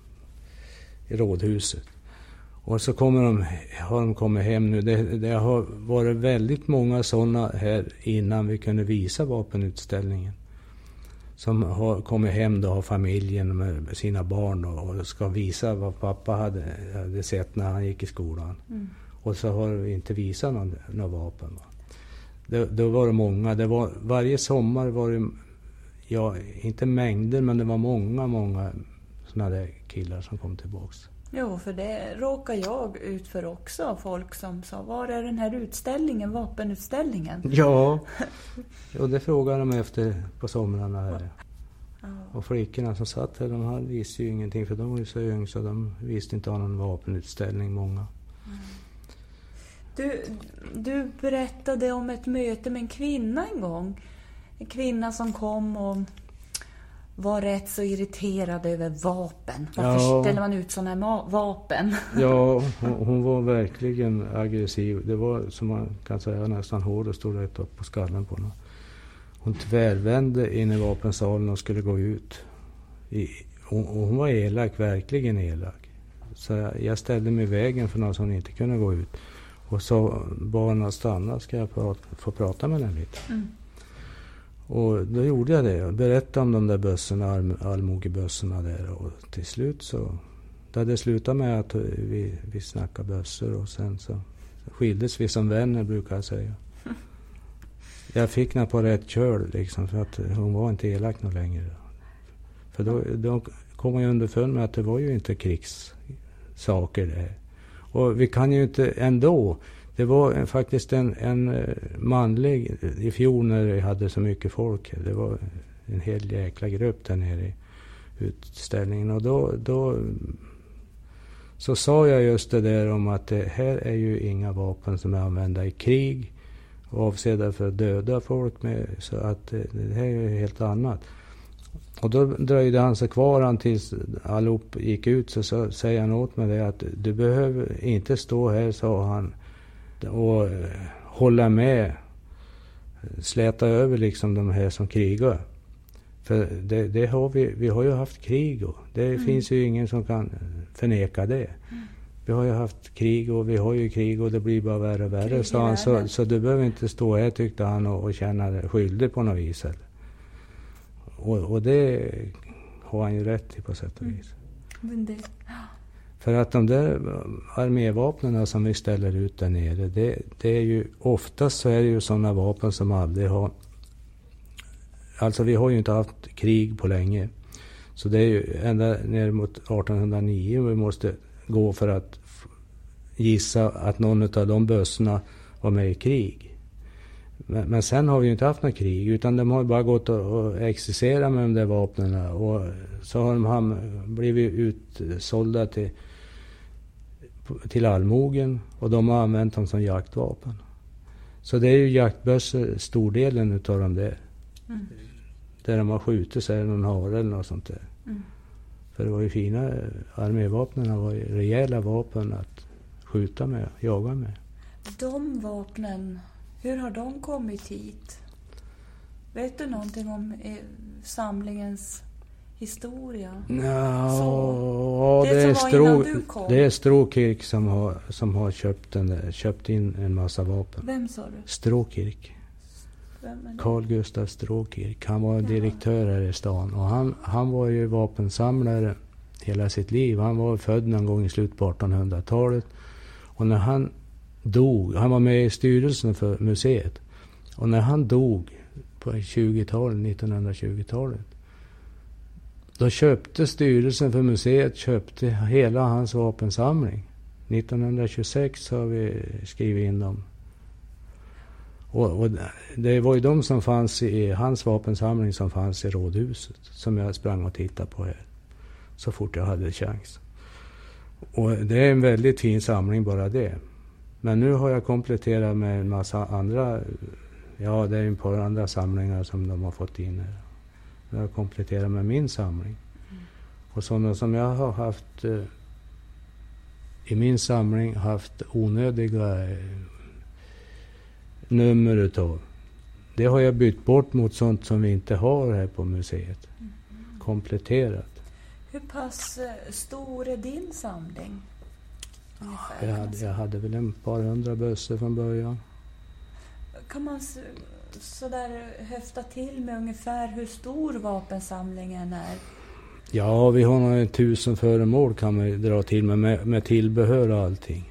i rådhuset. Och så kommer de, har de kommit hem nu. Det, det har varit väldigt många sådana här innan vi kunde visa vapenutställningen. Som har kommit hem och har familjen med sina barn och, och ska visa vad pappa hade, hade sett när han gick i skolan. Mm. Och så har vi inte visat någon, någon vapen. Va? Det, då var det många. Det var, varje sommar var det, ja, inte mängder, men det var många, många sådana där killar som kom tillbaks. Jo, för det råkar jag ut för också. Folk som sa, var är den här utställningen, vapenutställningen? Ja, och det frågade de efter på somrarna här. Ja. Och flickorna som satt här, de hade, visste ju ingenting, för de var ju så yng så de visste inte om någon vapenutställning, många. Mm. Du, du berättade om ett möte med en kvinna en gång. En kvinna som kom och var rätt så irriterad över vapen. Varför ja. ställer man ut sådana här ma- vapen? Ja, hon, hon var verkligen aggressiv. Det var, som man kan säga, nästan hård och stod rätt upp på skallen på henne. Hon tvärvände in i vapensalen och skulle gå ut. I, hon, hon var elak, verkligen elak. Så jag, jag ställde mig i vägen för någon som inte kunde gå ut. Och så bad hon att stanna, ska jag prata, få prata med henne lite. Mm. Och då gjorde jag det. Jag berättade om de där bössorna, allmogebössorna där. Och till slut så... Det hade slutat med att vi, vi snackade bössor. Och sen så skildes vi som vänner, brukar jag säga. Jag fick henne på rätt köl liksom. För att hon var inte elak någon längre. För då, då kom man ju underfund med att det var ju inte krigssaker det. Och vi kan ju inte ändå. Det var en, faktiskt en, en manlig i fjol när vi hade så mycket folk. Det var en hel jäkla grupp där nere i utställningen. Och då, då så sa jag just det där om att det här är ju inga vapen som är använda i krig. Avsedda för att döda folk med. Så att det, det här är ju helt annat. Och då dröjde han sig kvar han tills allop gick ut. Så, så säger han åt mig det att du behöver inte stå här, sa han, och uh, hålla med, släta över liksom de här som krigar. För det, det har vi, vi har ju haft krig och det mm. finns ju ingen som kan förneka det. Mm. Vi har ju haft krig och vi har ju krig och det blir bara värre och värre, sa han. Så, så du behöver inte stå här, tyckte han, och, och känna dig skyldig på något vis. Och, och det har han ju rätt i på sätt och vis. Mm. Det... För att de där armévapnen som vi ställer ut där nere, det, det är ju oftast så är det ju sådana vapen som aldrig har... Alltså vi har ju inte haft krig på länge. Så det är ju ända ner mot artonhundranio vi måste gå för att gissa att någon av de bössorna var med i krig. Men, men sen har vi ju inte haft något krig, utan de har bara gått och, och exercerat med de där vapnen. Och så har de ham- blivit utsålda till, till allmogen och de har använt dem som jaktvapen. Så det är ju jaktbössor, stordelen utav dem där. Mm. Där de har skjutit sig någon hare eller något sånt där. Mm. För det var ju fina, armévapnen var ju rejäla vapen att skjuta med, jaga med. De vapnen, hur har de kommit hit? Vet du någonting om eh, samlingens historia? Ja, så, det, det, är Strå, det är Stråkirk som har, som har köpt, den där, köpt in en massa vapen. Vem sa du? Stråkirk. Carl Gustav Stråkirk. Han var direktör här i stan. Och han, han var ju vapensamlare hela sitt liv. Han var född någon gång i slutet på artonhundratalet. Och när han dog, han var med i styrelsen för museet. Och när han dog på tjugotalet, nittonhundratjugotalet, då köpte styrelsen för museet köpte hela hans vapensamling. nittonhundratjugosex har vi skrivit in dem. Och, och det var ju de som fanns i hans vapensamling som fanns i rådhuset, som jag sprang och tittade på här så fort jag hade chans. Och det är en väldigt fin samling bara det. Men nu har jag kompletterat med en massa andra, ja det är ett par andra samlingar som de har fått in här. Jag har kompletterat med min samling. Mm. Och sådana som jag har haft eh, i min samling haft onödiga eh, nummer utav. Det har jag bytt bort mot sånt som vi inte har här på museet. Mm. Kompletterat. Hur pass stor är din samling? Ja, jag, hade, jag hade väl en par hundra bössor från början. Kan man så, så där höfta till med ungefär hur stor vapensamlingen är? Ja, vi har några tusen föremål kan man dra till med, med, med tillbehör och allting.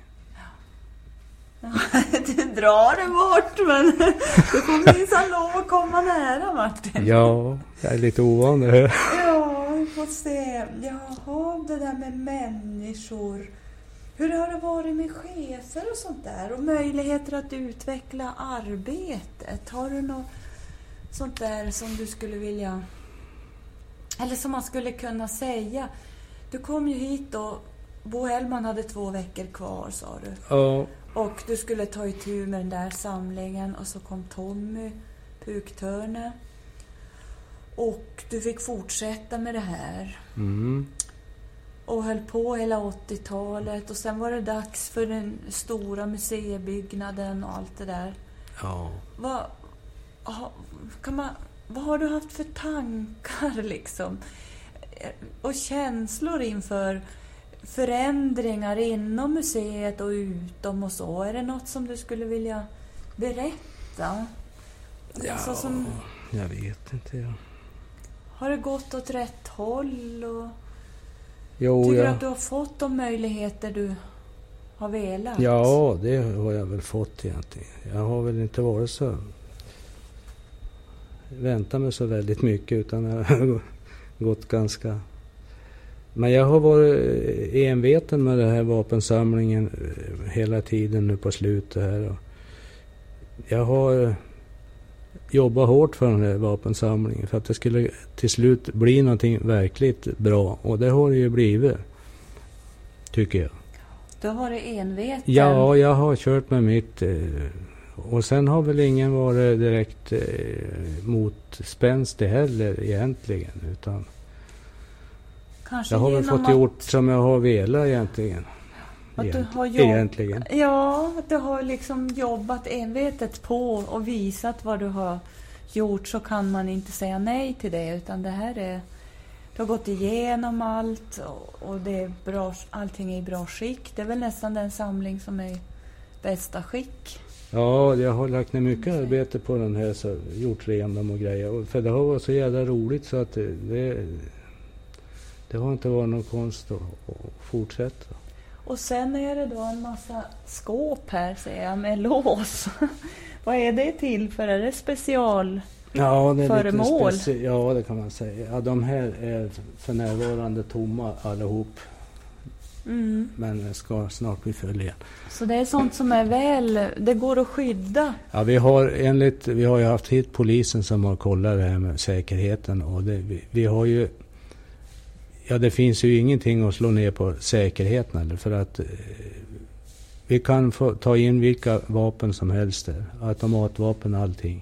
Du drar det bort, men du får minsann lov att komma nära, Martin. Ja, jag är lite ovan det här. Ja, vi får se. Jaha, det där med människor. Hur har det varit med chefer och sånt där? Och möjligheter att utveckla arbetet? Har du något sånt där som du skulle vilja... Eller som man skulle kunna säga. Du kom ju hit och Bo Hellman hade två veckor kvar, sa du. Ja. Och du skulle ta itu med den där samlingen. Och så kom Tommy Puktörne. Och du fick fortsätta med det här. Mm. Och höll på hela åttiotalet. Och sen var det dags för den stora museibyggnaden och allt det där. Ja. Vad, kan man, vad har du haft för tankar liksom? Och känslor inför förändringar inom museet och utom och så? Är det något som du skulle vilja berätta? Ja, alltså som, jag vet inte. Ja. Har det gått åt rätt håll? Och jo, tycker ja. du att du har fått de möjligheter du har velat? Ja, det har jag väl fått egentligen. Jag har väl inte varit så... väntat mig så väldigt mycket, utan jag har gått ganska Men jag har varit enveten med den här vapensamlingen hela tiden nu på slutet här. Jag har jobbat hårt för den här vapensamlingen för att det skulle till slut bli någonting verkligt bra. Och det har det ju blivit, tycker jag. Du har varit enveten? Ja, jag har kört med mitt. Och sen har väl ingen varit direkt motspänstig heller egentligen. Utan kanske jag har väl fått att... gjort som jag har velat egentligen. Att Egent... du har jobb... Egentligen. Ja, att du har liksom jobbat envetet på och visat vad du har gjort, så kan man inte säga nej till det. Utan det här är... Du har gått igenom allt och, och det är bra, allting är i bra skick. Det är väl nästan den samling som är i bästa skick. Ja, jag har lagt ner mycket arbete på den här, så gjort ren dem och grejer. För det har varit så jävla roligt så att det, det, det har inte varit någon konst att, att fortsätta. Och sen är det då en massa skåp här, ser jag, med lås. Vad är det till för? Är det special ja, det är föremål? Lite speci- ja, det kan man säga. Ja, de här är för närvarande tomma allihop. Mm. Men ska snart bli full igen. Så det är sånt som är väl, det går att skydda? Ja, vi har enligt, vi har ju haft hit polisen som har kollat det här med säkerheten. Och det, vi, vi har ju, ja det finns ju ingenting att slå ner på säkerheten eller, för att eh, vi kan få ta in vilka vapen som helst där. Automatvapen och allting.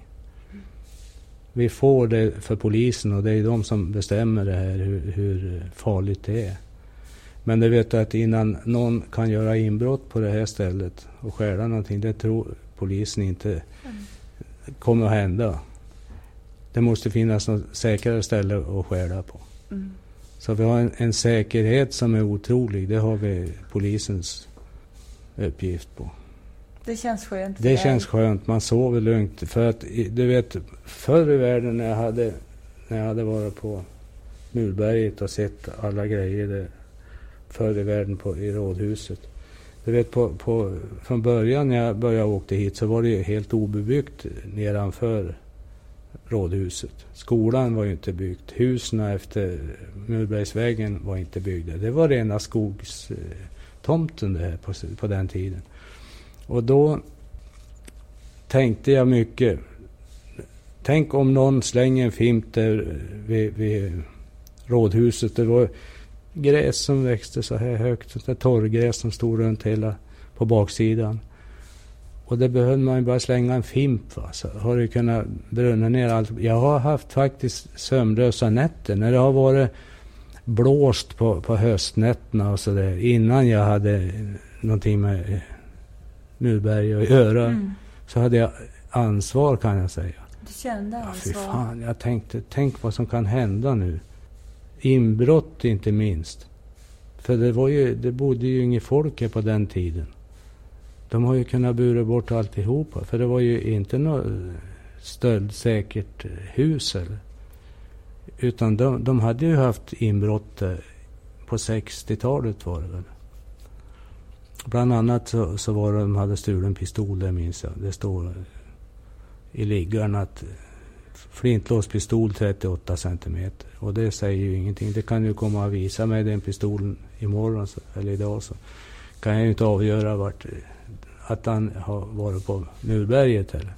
Vi får det för polisen och det är de som bestämmer det här, hur, hur farligt det är. Men det vet jag att innan någon kan göra inbrott på det här stället och stjäla någonting, det tror polisen inte mm. kommer att hända. Det måste finnas något säkrare ställe att stjäla på. Mm. Så vi har en, en säkerhet som är otrolig, det har vi polisens uppgift på. Det känns skönt. Det känns skönt, man sover lugnt. För att, du vet, förr i världen när jag hade, när jag hade varit på Mulberget och sett alla grejer där, förr i världen på, i rådhuset. Du vet, på, på, från början när jag började åka hit så var det ju helt obebyggt nedanför rådhuset. Skolan var ju inte byggt. Husen efter Mulbergsvägen var inte byggda. Det var rena skogstomten det här på, på den tiden. Och då tänkte jag mycket. Tänk om någon slänger en fimp där vid, vid rådhuset. Det var gräs som växte så här högt. Så det torrgräs som stod runt hela på baksidan. Och det behövde man ju bara slänga en fimp. Va? Så har det kunnat brunna ner allt. Jag har haft faktiskt sömnlösa nätter. När det har varit blåst på, på höstnätterna och så där. Innan jag hade någonting med Mulberg att göra. Mm. Så hade jag ansvar, kan jag säga. Du kände ansvar? Ja, fy fan, jag tänkte, tänk vad som kan hända nu. Inbrott inte minst. För det var ju, det bodde ju inget folk här på den tiden. De har ju kunnat bura bort alltihopa. För det var ju inte något stöldsäkert hus eller. Utan de, de hade ju haft inbrott på sextiotalet var det väl. Bland annat så, så var det, de hade stulen pistol där, minns jag. Det står i liggaren att flintlåspistol trettioåtta centimeter. Och det säger ju ingenting. Det kan ju komma att visa mig den pistolen imorgon så, eller idag, så kan jag ju inte avgöra vart, att han har varit på Mulberget eller.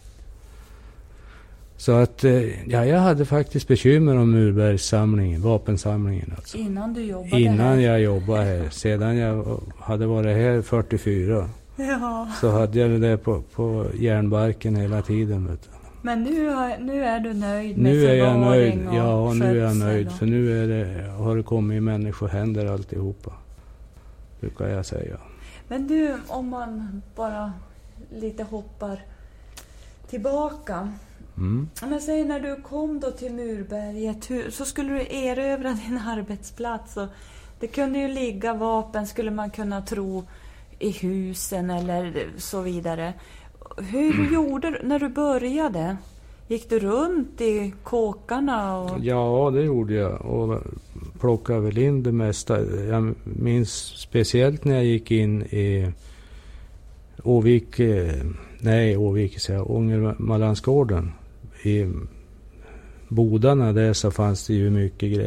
Så att ja, jag hade faktiskt bekymmer om Mulbergssamlingen, vapensamlingen alltså. Innan du jobbade Innan här? jag jobbade här. Sedan jag hade varit här fyrtiofyra. Ja. Så hade jag det där på, på järnbarken hela tiden. Vet du. Men nu, har, nu är du nöjd med nu är jag nöjd. och Ja, nu är jag nöjd. Då. För nu är det, har det kommit i människohänder alltihopa. Brukar jag säga. Men du, om man bara lite hoppar tillbaka. Mm. Om jag säger när du kom då till Mulberget, så skulle du erövra din arbetsplats. Och det kunde ju ligga vapen, skulle man kunna tro, i husen eller så vidare. Hur mm. gjorde du när du började? Gick du runt i kåkarna? Och... Ja, det gjorde jag. Och plockade väl in det mesta. Jag minns speciellt när jag gick in i Åvik, nej Åvik säger jag, Ångermanlandsgården. I bodarna där så fanns det ju mycket grejer.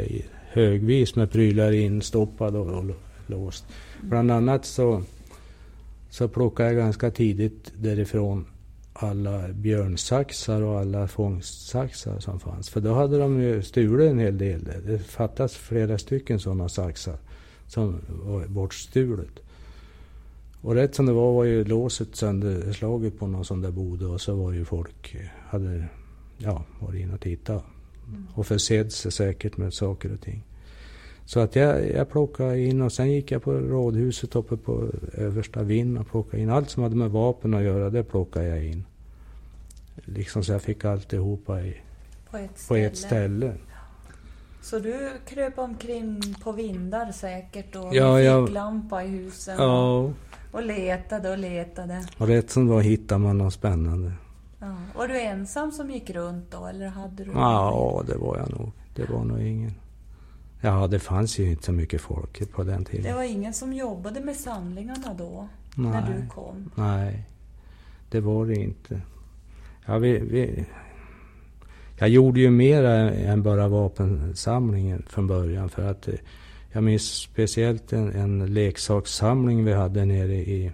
högvis med prylar instoppad och, och låst. Mm. Bland annat så, så plockade jag ganska tidigt därifrån alla björnsaxar och alla fångstsaxar som fanns. För då hade de ju stulit en hel del. Det fattas flera stycken sådana saxar som var bortstulet. Och rätt som det var var ju låset sönderslaget på någon sån där bod och så var ju folk hade ja, varit in och tittat. Mm. Och försedd sig säkert med saker och ting. Så att jag, jag plockade in och sen gick jag på rådhuset uppe på översta Vinn och plockade in allt som hade med vapen att göra, det plockade jag in. Liksom så jag fick alltihopa i, på ett på ställe. Ett ställe. Så du kröp omkring på vindar säkert och ja, fick jag, lampa i husen ja. och, och letade och letade. Och rätt som var hittade man något spännande. Ja. Var du ensam som gick runt då eller hade du? Ja, det var jag nog. Det var nog ingen. Ja, det fanns ju inte så mycket folk på den tiden. Det var ingen som jobbade med samlingarna då? Nej, när du kom? Nej, det var det inte. Ja, vi, vi, jag gjorde ju mer än bara vapensamlingen från början. För att jag minns speciellt en, en leksakssamling vi hade nere i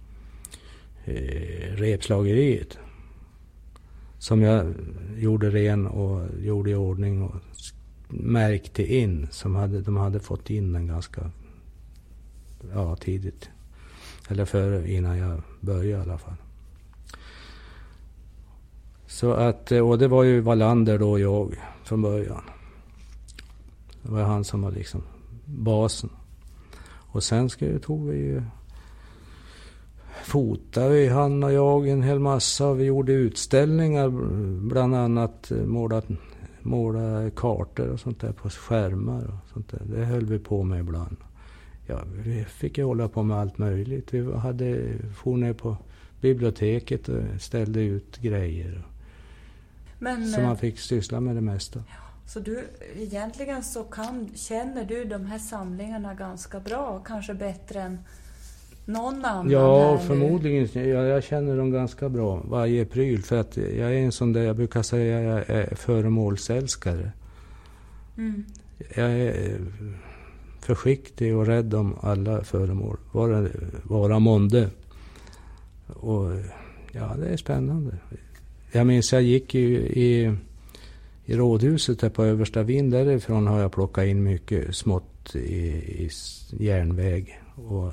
eh, repslageriet. Som jag gjorde ren och gjorde i ordning och märkte in. Som hade, de hade fått in den ganska ja, tidigt. Eller före, innan jag började i alla fall. Så att, och det var ju Wallander då och jag från början. Det var han som var liksom basen. Och sen ska, tog vi ju fotade vi, han och jag, en hel massa. Vi gjorde utställningar, bland annat måla, måla kartor och sånt där på skärmar och sånt där. Det höll vi på med ibland. Ja, vi fick ju hålla på med allt möjligt. Vi hade for ner på biblioteket och ställde ut grejer. Men, så man fick syssla med det mesta. Så du, egentligen så kan, känner du de här samlingarna ganska bra, kanske bättre än någon annan? Ja, här förmodligen. Jag, jag känner dem ganska bra, varje pryl. För att jag är en sån där, jag brukar säga jag är föremålsälskare. Mm. Jag är försiktig och rädd om alla föremål, vara, vara månde. Och ja, det är spännande. Jag minns jag gick ju i, i rådhuset där på översta Vinn. Därifrån har jag plockat in mycket smått i, i järnväg och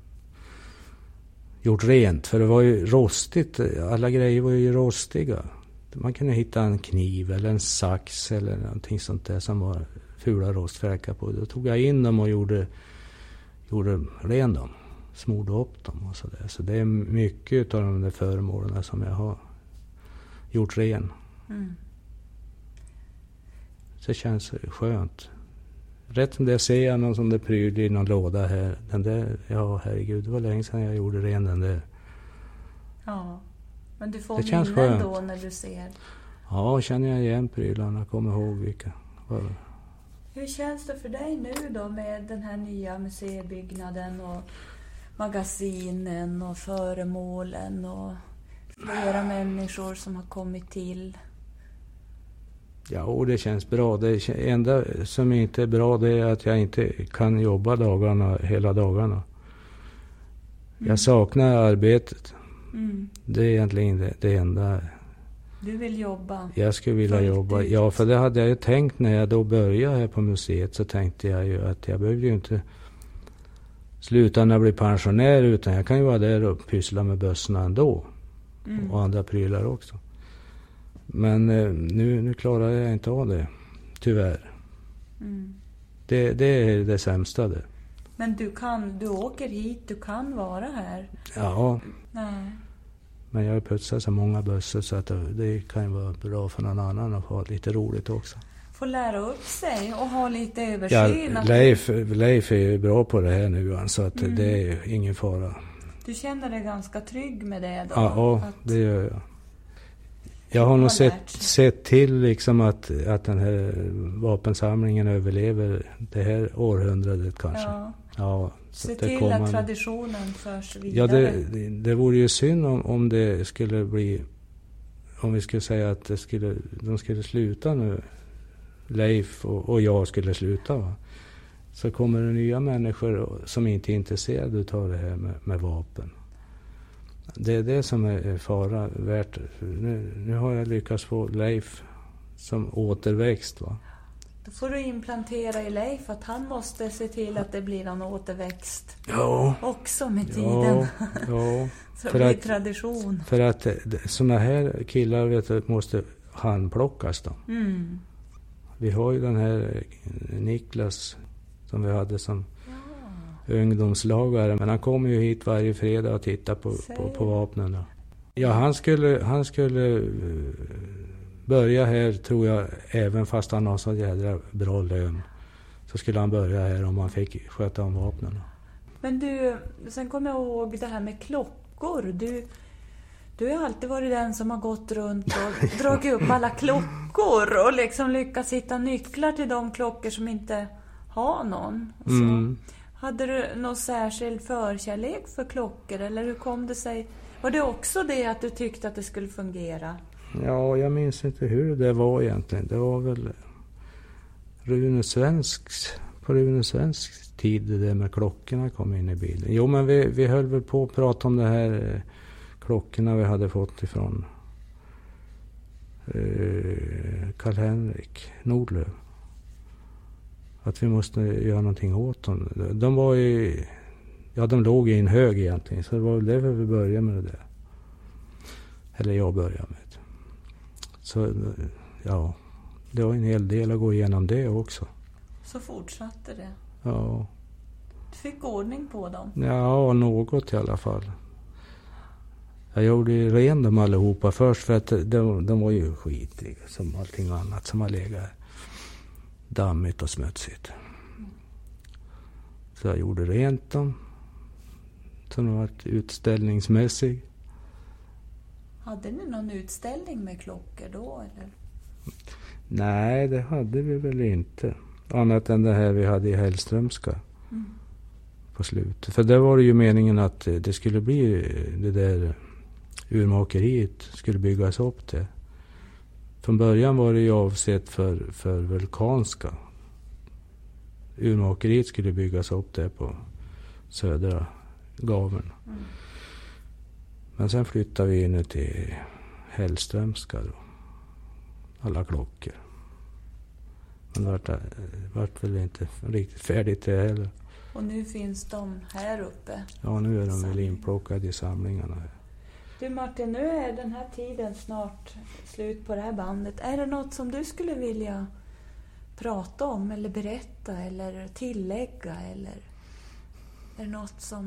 gjort rent. För det var ju rostigt, alla grejer var ju rostiga. Man kunde hitta en kniv eller en sax eller någonting sånt där som var fula rostfläckar på. Då tog jag in dem och gjorde, gjorde ren dem. Smorde upp dem och sådär. Så det är mycket av de där föremålen som jag har gjort ren. Mm. Så det känns skönt. Rätt som det ser jag någon sån där pryl i någon låda här. Den där, ja herregud, det var länge sedan jag gjorde ren den där. Ja, men du får minnen då när du ser. Ja, känner jag igen prylarna, kommer ihåg vilka. Hur känns det för dig nu då med den här nya museibyggnaden och magasinen och föremålen och flera människor som har kommit till? Ja, och det känns bra. Det enda som inte är bra det är att jag inte kan jobba dagarna, hela dagarna. Mm. Jag saknar arbetet. Mm. Det är egentligen det, det enda. Du vill jobba? Jag skulle vilja jobba. Ut. Ja, för det hade jag ju tänkt när jag då började här på museet, så tänkte jag ju att jag behöver ju inte sluta när jag blir pensionär, utan jag kan ju vara där och pyssla med bössorna ändå. Mm. Och andra prylar också. Men eh, nu, nu klarar jag inte av det, tyvärr. Mm. Det, det är det sämsta det. Men du kan, du åker hit, du kan vara här? Ja. Nej. Men jag har putsat så många bössor så att det kan ju vara bra för någon annan att ha lite roligt också. Få lära upp sig och ha lite översyn. Ja, Leif, Leif är ju bra på det här nu, så att mm. det är ju ingen fara. Du känner dig ganska trygg med det då? Ja, ja att det gör jag. Jag har nog sett, sett till liksom att, att den här vapensamlingen överlever det här århundradet kanske. Ja. Ja, så se till att traditionen förs vidare. Ja, det, det vore ju synd om, om det skulle bli, om vi skulle säga att det skulle, de skulle sluta nu Leif och, och jag skulle sluta. Va? Så kommer det nya människor som inte är intresserade av det här med, med vapen. Det är det som är fara värt. Nu, nu har jag lyckats få Leif som återväxt. Va? Då får du implantera i Leif att han måste se till att det blir någon återväxt. Ja. Också med tiden. Ja, ja. Så det för blir att, tradition. För att såna här killar vet du, måste handplockas då. Mm. Vi har ju den här Niklas som vi hade som ja. ungdomslagare. Men han kommer ju hit varje fredag och tittar på, på, på vapnen. Då. Ja, han skulle, han skulle börja här tror jag, även fast han har så jädra bra lön. Så skulle han börja här om han fick sköta om vapnen. Men du, sen kommer jag ihåg det här med klockor. Du, du har alltid varit den som har gått runt och dragit upp alla klockor och liksom lyckats hitta nycklar till de klockor som inte har någon. Så, mm. Hade du någon särskild förkärlek för klockor eller hur kom det sig? Var det också det att du tyckte att det skulle fungera? Ja, jag minns inte hur det var egentligen. Det var väl Rune Svensks, på Rune Svensks tid det där med klockorna kom in i bilden. Jo, men vi, vi höll väl på att prata om det här eh, klockorna vi hade fått ifrån eh, Karl-Henrik Nordlöf. Att vi måste göra någonting åt dem. De var ju, ja de låg i en hög egentligen, så det var väl därför vi började med det där. Eller jag började med det. Så ja, det var en hel del att gå igenom det också. Så fortsatte det? Ja. Du fick ordning på dem? Ja, något i alla fall. Jag gjorde ju ren dem allihopa först för att de, de var ju skitiga som allting annat som har legat dammigt och smutsigt. Mm. Så jag gjorde rent dem. Så de var utställningsmässig. Hade ni någon utställning med klockor då eller? Nej, det hade vi väl inte. Annat än det här vi hade i Hellströmska. Mm. På slutet. För där var det ju meningen att det skulle bli det där urmakeriet skulle byggas upp det. Från början var det ju avsett för, för vulkanska. Urmakeriet skulle byggas upp där på södra gaveln. Mm. Men sen flyttade vi in till Hellströmska då. Alla klockor. Men det vart, vart väl inte riktigt färdigt det heller. Och nu finns de här uppe? Ja, nu är de väl inplockade i samlingarna. Du Martin, nu är den här tiden snart slut på det här bandet. Är det något som du skulle vilja prata om eller berätta eller tillägga? Eller är det något som,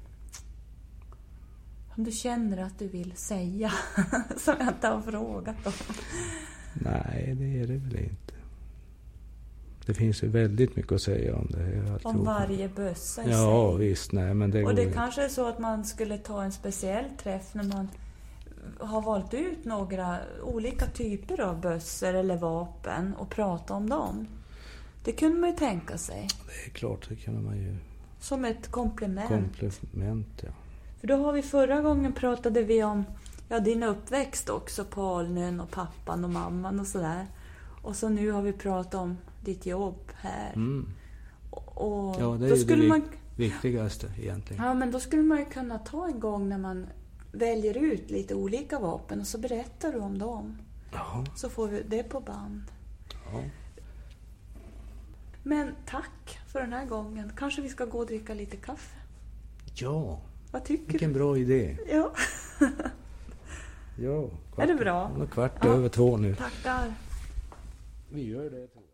som du känner att du vill säga som jag inte har frågat om? Nej, det är det väl inte. Det finns ju väldigt mycket att säga om det. Om varje bössa i ja, sig. Visst, nej, men det och det går kanske är så att man skulle ta en speciell träff när man har valt ut några olika typer av bössor eller vapen och prata om dem. Det kunde man ju tänka sig. Det är klart, det kan man ju. Som ett komplement. Komplement, ja. För då har vi förra gången pratade vi om ja, din uppväxt också på Alnön och pappan och mamman och sådär. Och så nu har vi pratat om ditt jobb här. Mm. Och ja, det är då ju skulle det man... viktigaste egentligen. Ja, men då skulle man ju kunna ta en gång när man väljer ut lite olika vapen och så berättar du om dem. Ja. Så får vi det på band. Ja. Men tack för den här gången. Kanske vi ska gå och dricka lite kaffe. Ja. Vad tycker Vilken du? bra idé. Ja. ja. Kvart, är det bra? Kvart ja. över två nu. Tackar. Vi gör det.